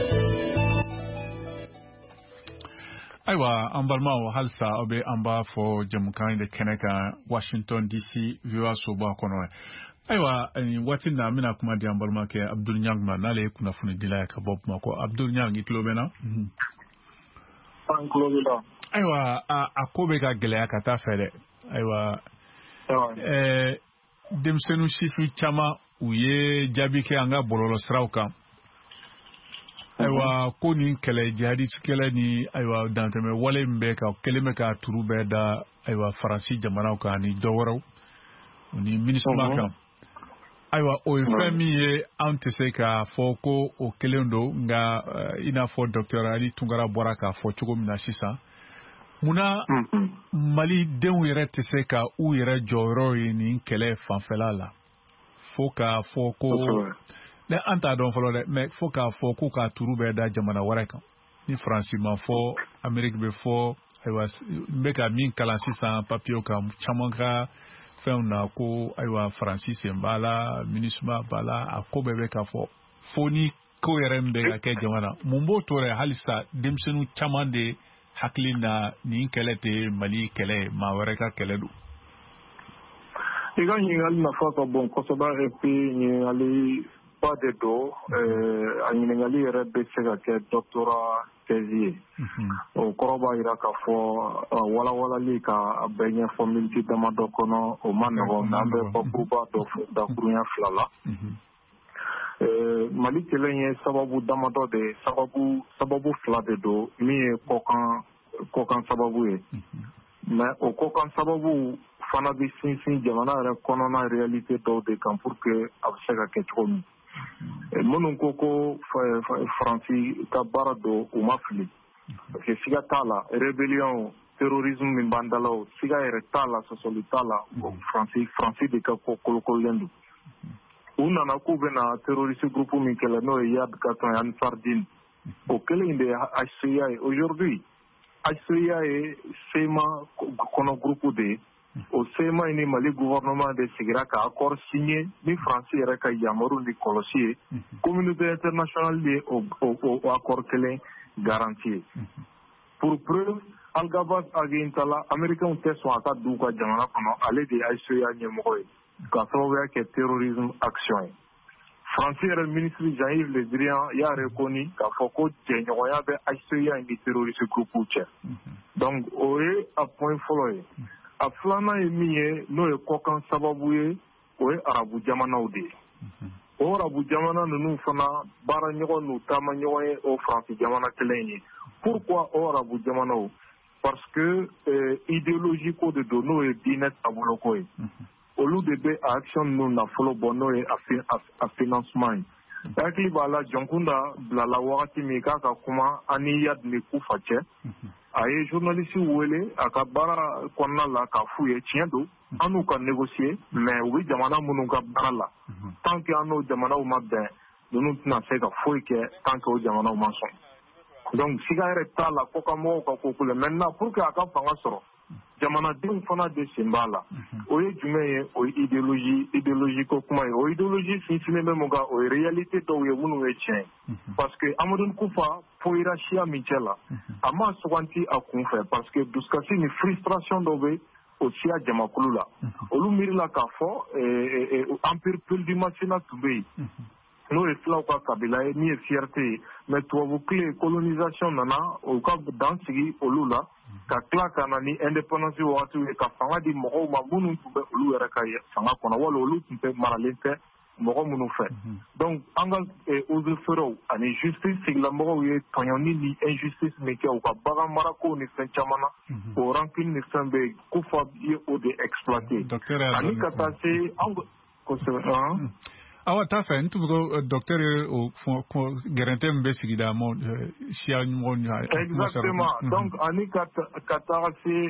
Ayiwa an balimaw halisa aw bɛ an b'a fɔ jamukan in de kɛnɛ kan Washington DC VOA soba kɔnɔ. Ayiwa nin waati in na an bɛna kuma di an balimakɛ Abdul Niang ma n'ale ye kunnafoni dila ye ka bɔ Bamakɔ. Abdul Niang i tulo bɛ na? An tulo b'i la. Ayiwa a ko bɛ ka gɛlɛya ka taa fɛ dɛ. Ayiwa denmisɛnnin sifin caman u ye jaabi kɛ an ka bɔlɔlɔ siraw kan. Ayiwa ko nin kɛlɛ jihadiste kɛlɛ ni ayiwa dantɛmɛ wale min bɛ ka kelen bɛ ka turu bɛɛ da ayiwa Faransi jamanaw kan ni dɔ wɛrɛw ni MINUSMA kan. Ayiwa o ye fɛn min ye an tɛ se k'a fɔ ko o kelen don nka i n'a fɔ Dr Ali Tunkara bɔra k'a fɔ cogo min na sisan munna Mali denw yɛrɛ tɛ se ka u yɛrɛ jɔyɔrɔ ye nin kɛlɛ fanfɛla la fo k'a fɔ ko ne an t'a dɔn fɔlɔ dɛ mais fo k'a fɔ ko k'a turu bɛɛ da jamana wɛrɛ kan ni Faransi ma fɔ Amérique bɛ fɔ ayiwa n bɛ ka min kalan sisan papiyew kan caman ka fɛnw na ko ayiwa Faransi sen b'a la MINUSMA b'a la a ko bɛɛ bɛ ka fɔ fo ni ko yɛrɛ min bɛ ka kɛ jamana mun b'o to yɛrɛ halisa denmisɛnninw caman de hakili na nin kɛlɛ tɛ Mali kɛlɛ ye maa wɛrɛ ka kɛlɛ don. I ka ɲininkali nafa ka bon kosɛbɛ et puis ɲininkali ba de don a ɲininkali yɛrɛ bɛ se ka kɛ doctorat thèse ye o kɔrɔ b'a jira k'a fɔ walawalali ka bɛɛ ɲɛfɔ miniti damadɔ kɔnɔ o ma nɔgɔn mais an bɛ bakuruba dɔ fɔ dakurunya fila la. Mali kɛlɛ ye sababu damadɔ de sababu fila de don min ye kɔkan sababu ye mais o kɔkan sababu fana bɛ sinsin jamana yɛrɛ kɔnɔna réalité dɔw de kan pour que a bɛ se ka kɛ cogo min minnu ko Faransi ka baara don u ma fili parce que siga t'a la rébellion terrorisme min b'an da la o siga yɛrɛ t'a la sɔsɔli t'a la Faransi de ka ko kolokololen don u nana k'u bɛna terroriste groupe min kɛlɛ n'o ye Yad 4 ani Fardin o kelen de ye HCA ye aujourd'hui HCA ye SEMA kɔnɔ groupe de ye o SEMA ni Mali gouvernement de sigira ka accord signé ni Faransi yɛrɛ ka yamaru ni kɔlɔsi ye communauté internationale de o accord kelen garantie pour preuve Al-Gabas Agintala américain tɛ sɔn a ka du ka jamana kɔnɔ ale de ye HCA ɲɛmɔgɔ ye ka sababuya kɛ terrorisme action ye Français ministre Jean-Yves Le Drian y'a reconnu k'a fɔ ko jɛɲɔgɔnya bɛ HCR ni terroriste groupe cɛ. Donc o ye a point fɔlɔ ye. A filanan ye min ye n'o ye kɔkan sababu ye o ye arabu jamanaw de ye. O arabu jamana ninnu fana baara ɲɔgɔn n'u taama ɲɔgɔn ye o Faransi jamana kelen ye. Pourquoi o arabu jamanaw? Parce que idéologie ko de don n'o ye diinɛ taabolo ko ye. Olu de bɛ a action ninnu nafolo bɔ n'o ye a financement ye. Hakili b'a la Jɔnkunda bilala wagati min k'a ka kuma ani Yad ni Kufa cɛ. A ye journaliste wele a ka baara kɔnɔna la k'a f'u ye tiɲɛ don an n'u ka négocier mais u bɛ jamana minnu ka baara la tant que an n'o jamanaw ma bɛn ninnu tɛna se ka foyi kɛ tant que o jamanaw ma sɔn. Donc siga yɛrɛ t'a la ko ka mɔgɔw ka ko kule maintenant pour que a ka fanga sɔrɔ jamanadenw fana de sen b'a la o ye jumɛn ye o ye idéologie ko kuma ye o idéologie sinsinnen bɛ mun kan o ye réalité dɔw ye minnu ye tiɲɛ parce que Amadou Kufa foyira siya min cɛ la a ma suganti a kun fɛ parce que dusukasi ni frustration dɔw bɛ o siya jamakulu la olu miirila k'a fɔ empire Peldimasina tun bɛ yen n'o ye filaw ka kabila ye min ye fierté ye mais tubabu tile colonisation nana o ka dan sigi olu la ka tila ka na ni indépendance wagatiw ye ka fanga di mɔgɔw ma minnu tun bɛ olu yɛrɛ ka fanga kɔnɔ wala olu tun tɛ maralen tɛ mɔgɔ minnu fɛ donc an ka eaux feerew ani justice sigilamɔgɔw ye tɔɲɔni ni injustice min kɛ u ka bagan marako ni fɛn caman na o rancune ni fɛn bɛ Kufa ye o de exploité ani ka taa se an kosɛbɛ awa ta fɛ n tun bɛ ko docteur o gɛrɛntɛ min bɛ sigida mɔ siya ɲɔgɔn exactement donc ani ka taga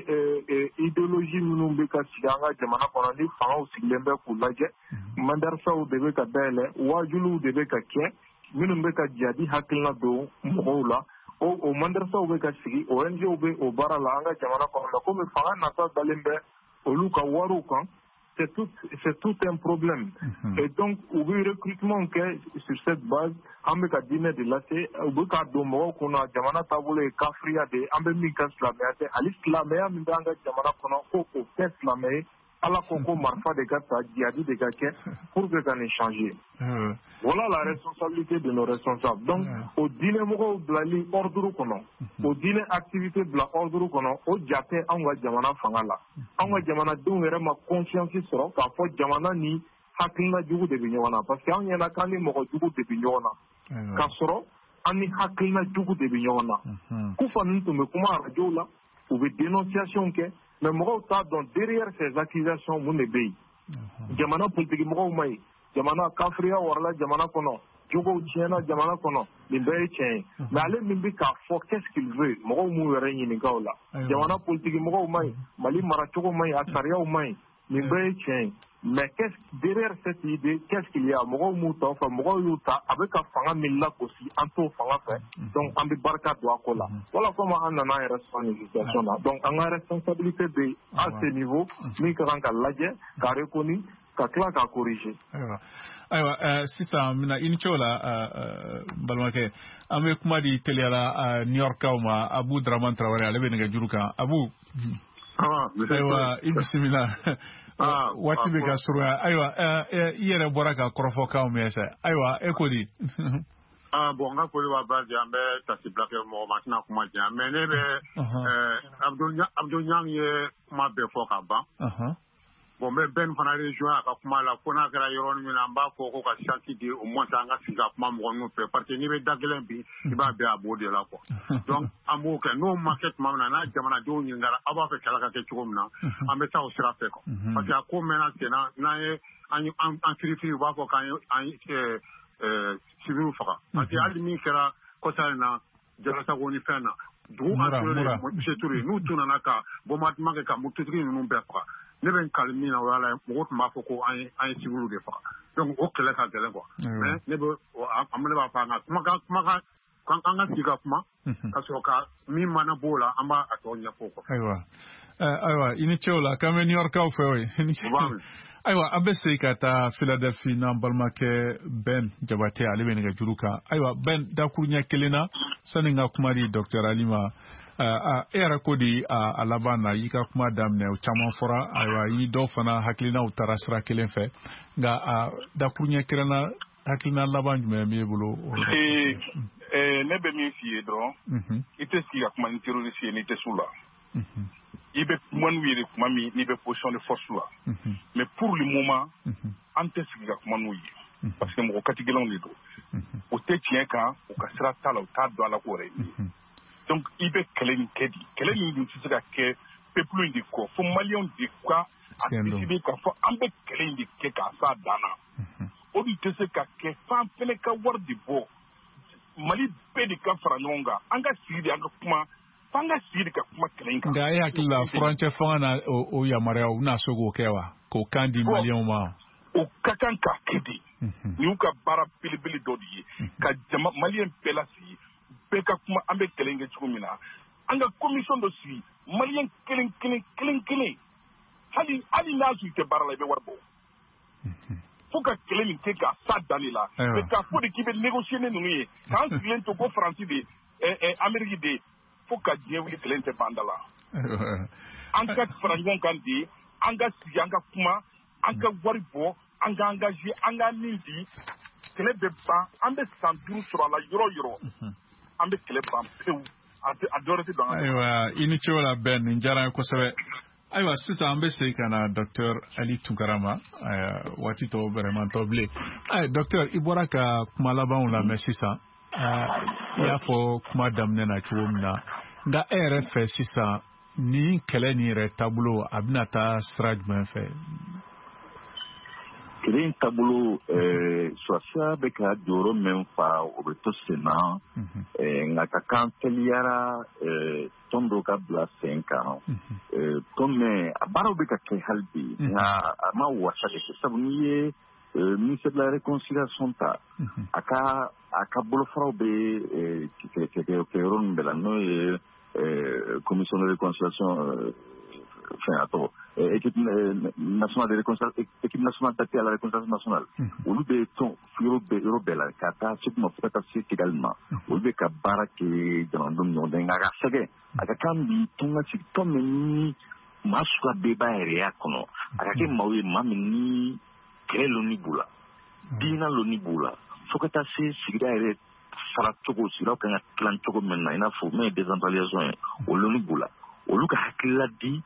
se idéologie minnu bɛ ka sigi an ka jamana kɔnɔ ni fangaw sigilen bɛ k'u lajɛ madarsaw de bɛ ka dayɛlɛ wajuliw de bɛ ka kɛ minnu bɛ ka jadi hakilina don mɔgɔw la o madarsaw bɛ ka sigi ONGw bɛ o baara la an ka jamana kɔnɔ komi fanga nata dalen bɛ olu ka wariw kan c'est tout un problème. Et donc, au recrutement sur cette base, on a dîner de laisser, on a domo qu'on a jamana tabule kafria de, on a mis qu'un slamé, à l'islamé, mindanga jamana qu'on a au fait slamé, à la conco marfa de gata, diadi de gake, pour que ça n'ait changé. Voilà la responsabilité de nos responsables. Donc, au dîner moko blali ordre qu'on a, au dîner activité bla ordre qu'on a, au jate anga jamana fangala. Anga jamana dungere ma conscience sera, k'a fɔ jamana ni hakilina jugu de bɛ ɲɔgɔn na parce que an ɲɛna k'an ni mɔgɔ jugu de bɛ ɲɔgɔn na k'a sɔrɔ an ni hakilina jugu de bɛ ɲɔgɔn na Kufa ninnu tun bɛ kuma arajow la u bɛ dénonciation kɛ mais mɔgɔw t'a dɔn derrière ces accusations mun de bɛ yen jamana politique mɔgɔw ma ɲi jamana kafiriya warala jamana kɔnɔ jogow tiɲɛna jamana kɔnɔ nin bɛɛ ye tiɲɛ ye mais ale min bɛ k'a fɔ qu'est-ce qu'il veut mɔgɔw m'u yɛrɛ ɲininka o la jamana politique mɔgɔw ma ɲi Mali maracogo ma ɲi a sariyaw ma ɲi nin bɛɛ ye tiɲɛ ye mais derrière cette idée qu'est-ce qu'il y a mɔgɔw m'u ta fɛ mɔgɔw y'u ta a bɛ ka fanga min lagosi an t'o fanga fɛ donc an bɛ barika don a ko la voilà comment an nana an yɛrɛ sɔrɔ nin situation na donc an ka responsabilité bɛ à ce niveau min ka kan ka lajɛ ka reconnu ka tila ka corriger. Ayiwa sisan mina i ni ce o la balimakɛ an bɛ kuma di teliyala New Yorkaw ma Abu Dramane Traoré ale bɛ nɛgɛjuru kan Abu ayiwa i bisimila waati bɛ ka surunya ayiwa i yɛrɛ bɔra ka kɔrɔfɔkanw mɛn sa ayiwa e ko di bon n ka foli b'a bɛɛ jɛ an bɛ tasi bila kɛ mɔgɔ ma tɛna kuma jɛ mais ne bɛ Abdou Niang ye kuma bɛɛ fɔ ka ban bon n bɛ bɛn fana rejoint a ka kuma la fo n'a kɛra yɔrɔnin min na an b'a fɔ ko ka chance di au moins an ka sigi ka kuma mɔgɔ ninnu fɛ parce que n'i bɛ da kelen bi i b'a bɛɛ a b'o de la quoi donc an b'o kɛ n'o ma kɛ tuma min na n'a jamanadenw ɲininkara aw b'a fɛ kɛlɛ ka kɛ cogo min na an bɛ taa o sira fɛ quoi parce que a ko mɛnna sen na n'an ye an firifiri u b'a fɔ k'an ye civil faga parce que hali min kɛra kɔsa in na Jalasago ni fɛn na dugu an Monsieur Touré n'u tun nana ka bombardement kɛ ka mototigi ninnu bɛɛ faga ne bɛ n kali min na o y'a la mɔgɔw tun b'a fɔ ko an ye civil de faga donc o kɛlɛ ka gɛlɛn quoi mais ne b'a fɔ an ka kumakan an ka sigi ka kuma ka sɔrɔ ka min mana b'o la an b'a tɔ ɲɛfɔ quoi. Ayiwa i ni ce o la k'an bɛ New Yorkaw fɛ o ye ayiwa an bɛ segin ka taa Philadelphie n'an balimakɛ Ben Jabate ale bɛ nɛgɛjuru kan ayiwa Ben dakuruɲɛ kelen na sani n ka kuma di Docteur Ali ma e yɛrɛ ko di a laban na i ka kuma daminɛ o caman fɔra ayiwa i dɔw fana hakilinaw taara sira kelen fɛ nka dakuruɲɛ kelen na hakilina laban jumɛn b'e bolo ne bɛ min f'i ye dɔrɔn i tɛ sigi ka kuma ni terroriste ye n'i tɛ su la i bɛ kuma n'u ye kuma min n'i bɛ position de force la mais pour le moment an tɛ sigi ka kuma n'u ye parce que mɔgɔ kati gɛlɛnw de don o tɛ tiɲɛ kan u ka sira t'a la u t'a dɔn a la ko wɛrɛ ye donc i bɛ kɛlɛ nin kɛ di kɛlɛ nin dun tɛ se ka kɛ peuple in de kɔ fo maliyɛnw de ka a décider k'a fɔ an bɛ kɛlɛ in de kɛ k'a s'a dan na o dun tɛ se ka kɛ f'an fɛnɛ ka wari de bɔ Mali bɛɛ de ka fara ɲɔgɔn kan an ka sigi de an ka kuma f'an ka sigi de ka kuma kɛlɛ in kan. Nka e hakili la furancɛ fanga na o yamaruya u bɛna se k'o kɛ wa k'o kan di maliyɛnw ma. O ka kan k'a kɛ de ni y'u ka baara belebele dɔ de ye ka jama maliyɛn bɛɛ lasigi bɛɛ ka kuma an bɛ kɛlɛ in kɛ cogo min na an ka commission dɔ sigi maliyɛn kelen hali n'a sɔrɔ i tɛ baara la i bɛ wari bɔ. Fo ka kɛlɛ nin kɛ k'a sa dan de la mais k'a fɔ de k'i bɛ négocier ni ninnu ye k'an sigilen to ko Faransi de Amérique de fo ka diɲɛ wuli kɛlɛ in tɛ ban da la an ka fara ɲɔgɔn kan de an ka sigi an ka kuma an ka wari bɔ an ka engagé an ka min di kɛlɛ bɛ ban an bɛ san 5 sɔrɔ a la yɔrɔ yɔrɔ an bɛ kɛlɛ ban pewu a dɔ wɛrɛ tɛ don an ka. Ayiwa i ni ce o la bɛn nin diyara n ye kosɛbɛ. Ayiwa sisan an bɛ segin ka na Dr Ali Tunkara ma waati tɔw vraiment tɔ bilen. Docteur i bɔra ka kuma labanw lamɛn sisan i y'a fɔ kuma daminɛ na cogo min na nka e yɛrɛ fɛ sisan ni kɛlɛ nin yɛrɛ taabolo a bɛna taa sira jumɛn fɛ? Kɛlɛ in taabolo surasiya bɛ ka jɔyɔrɔ min fa o bɛ to sen na nka ka kan teliyara tɔn dɔw ka bila sen kan tɔn mɛ a baaraw bɛ ka kɛ hali bi nka a ma wasa de kɛ sabu n'i ye ministère de la réconciliation ta a ka bolofaraw bɛ kɛ yɔrɔ min bɛɛ la n'o ye commission de réconciliation fɛn a tɔgɔ équipe nationale de réconciliation équipe nationale d'appui à la réconciliation nationale olu bɛ tɔn yɔrɔ bɛɛ la ka taa se kuma fo ka taa se Kigali ma olu bɛ ka baara kɛ jamanadenw ni ɲɔgɔn cɛ nka a ka sɛgɛn a ka kan bi tɔn ka sigi tɔn min ni maa suguya bɛɛ b'a yɛrɛ y'a kɔnɔ a ka kɛ maaw ye maa min ni kɛlɛ loni b'u la diinɛ loni b'u la fo ka taa se sigida yɛrɛ fara cogo sigidaw kan ka tilan cogo min na i n'a fɔ min ye décentralisation ye o loni b'u la olu ka hakilila di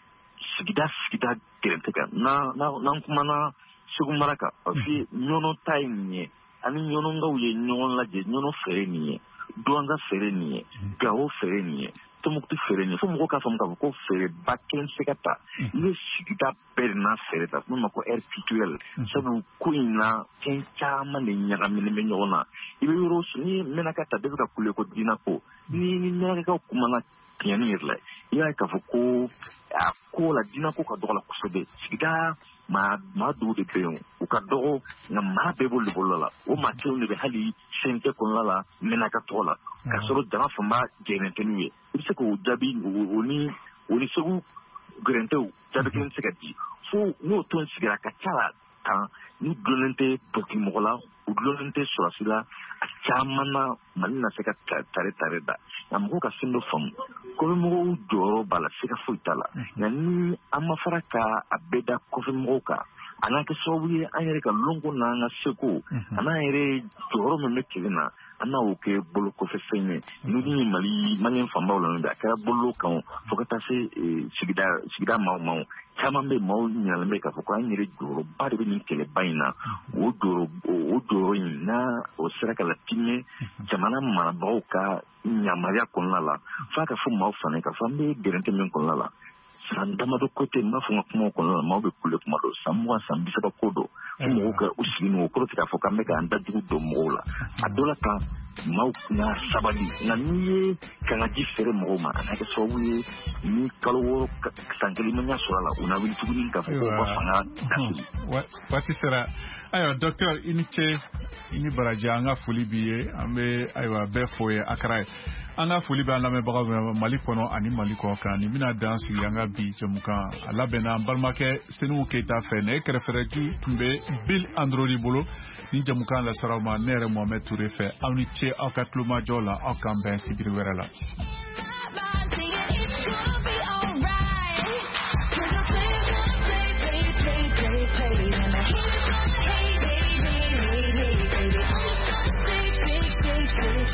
sigida gɛrɛntɛ kan n'an kumana Segu mara kan parce que ɲɔnɔ ta ye nin ye ani ɲɔnɔnkaw ye ɲɔgɔn lajɛ ɲɔnɔ fɛɛrɛ nin ye Douanga fɛɛrɛ nin ye Gao fɛɛrɛ nin ye Tombouctou fɛɛrɛ nin ye fo mɔgɔw k'a faamu k'a fɔ ko fɛɛrɛba kelen tɛ se ka ta i bɛ sigida bɛɛ de n'a fɛɛrɛ ta n'o ma ko aire culturelle sabu ko in na fɛn caman de ɲagaminen bɛ ɲɔgɔn na i bɛ yɔrɔ ni mɛnaka ta bɛɛ bɛ ka kule ko diinɛ ko ni mɛnakaw kumana tiɲɛni yɛrɛ la i y'a ye k'a fɔ ko a ko la diinɛ ko ka dɔgɔ la kosɛbɛ sigida maa dɔw de bɛ yen u ka dɔgɔ nka maa bɛɛ b'olu de bolo la o maa kelenw de bɛ hali CNT kɔnɔna la mɛnaka tɔgɔ la k'a sɔrɔ jama fanba jɛnnen tɛ n'u ye i bɛ se k'o jaabi o ni Segu gɛrɛntɛw jaabi kelen tɛ se ka di fo n'o tɔn sigira ka ca la kan n'u dulonnen tɛ politikimɔgɔ la u dulonnen tɛ sɔrɔsi la a caman na Mali na se ka tare da nka mɔgɔw ka fɛn dɔ faamu kɔfɛmɔgɔw jɔyɔrɔ b'a la siga foyi t'a la nka ni an ma fara ka a bɛɛ da kɔfɛmɔgɔw kan a n'a kɛ sababu ye an yɛrɛ ka lɔnko n'an ka seko a n'a yɛrɛ jɔyɔrɔ min bɛ kelen na an n'o kɛ bolo kɔfɛ fɛn ye n'u ni Maliyɛn fanbaw la a kɛra bolo kan fo ka taa se sigida maaw caman bɛ maaw ɲinalen bɛ k'a fɔ ko an yɛrɛ jɔyɔrɔba de bɛ nin kɛlɛba in na o jɔyɔrɔ in n'a o sera ka latini jamana marabagaw ka yamaruya kɔnɔna la f'a ka fɔ maaw fana k'a fɔ an bɛ gɛrɛntɛ min kɔnɔna la san damadɔ kote n b'a fɔ n ka kumaw kɔnɔna la maaw bɛ kule kuma dɔ san 20 san 30 ko dɔ fo mɔgɔw ka u sigi n'o kɔrɔ tɛ k'a fɔ k'an bɛ k'an dajugu don mɔgɔw la a dɔ la kan maaw n'a sabali nka n'i ye kangaji fɛrɛ mɔgɔw ma a n'a kɛ sababu ye ni kalo 6 san 1 ma ɲɛ sɔrɔ a la u na wuli tuguni k'a fɔ ko ka fanga dasiri. Waati sera ayiwa docteur i ni ce i ni baraji an ka foli b'i ye an bɛ ayiwa bɛɛ fo ye Akara ye an ka foli bɛ an lamɛnbagaw Mali kɔnɔ ani Mali kɔ kan nin bɛna dan sigi an ka bi jɛmukan a labɛnna an balimakɛ Senugu Keyita fɛ ne kɛrɛfɛrɛji tun bɛ Bill Androdi bolo ni jɛmukan lasaraw ma ne yɛrɛ Mohamed Touré fɛ aw ni ce aw ka tulomajɔ la aw k'an bɛn sibiri wɛrɛ la.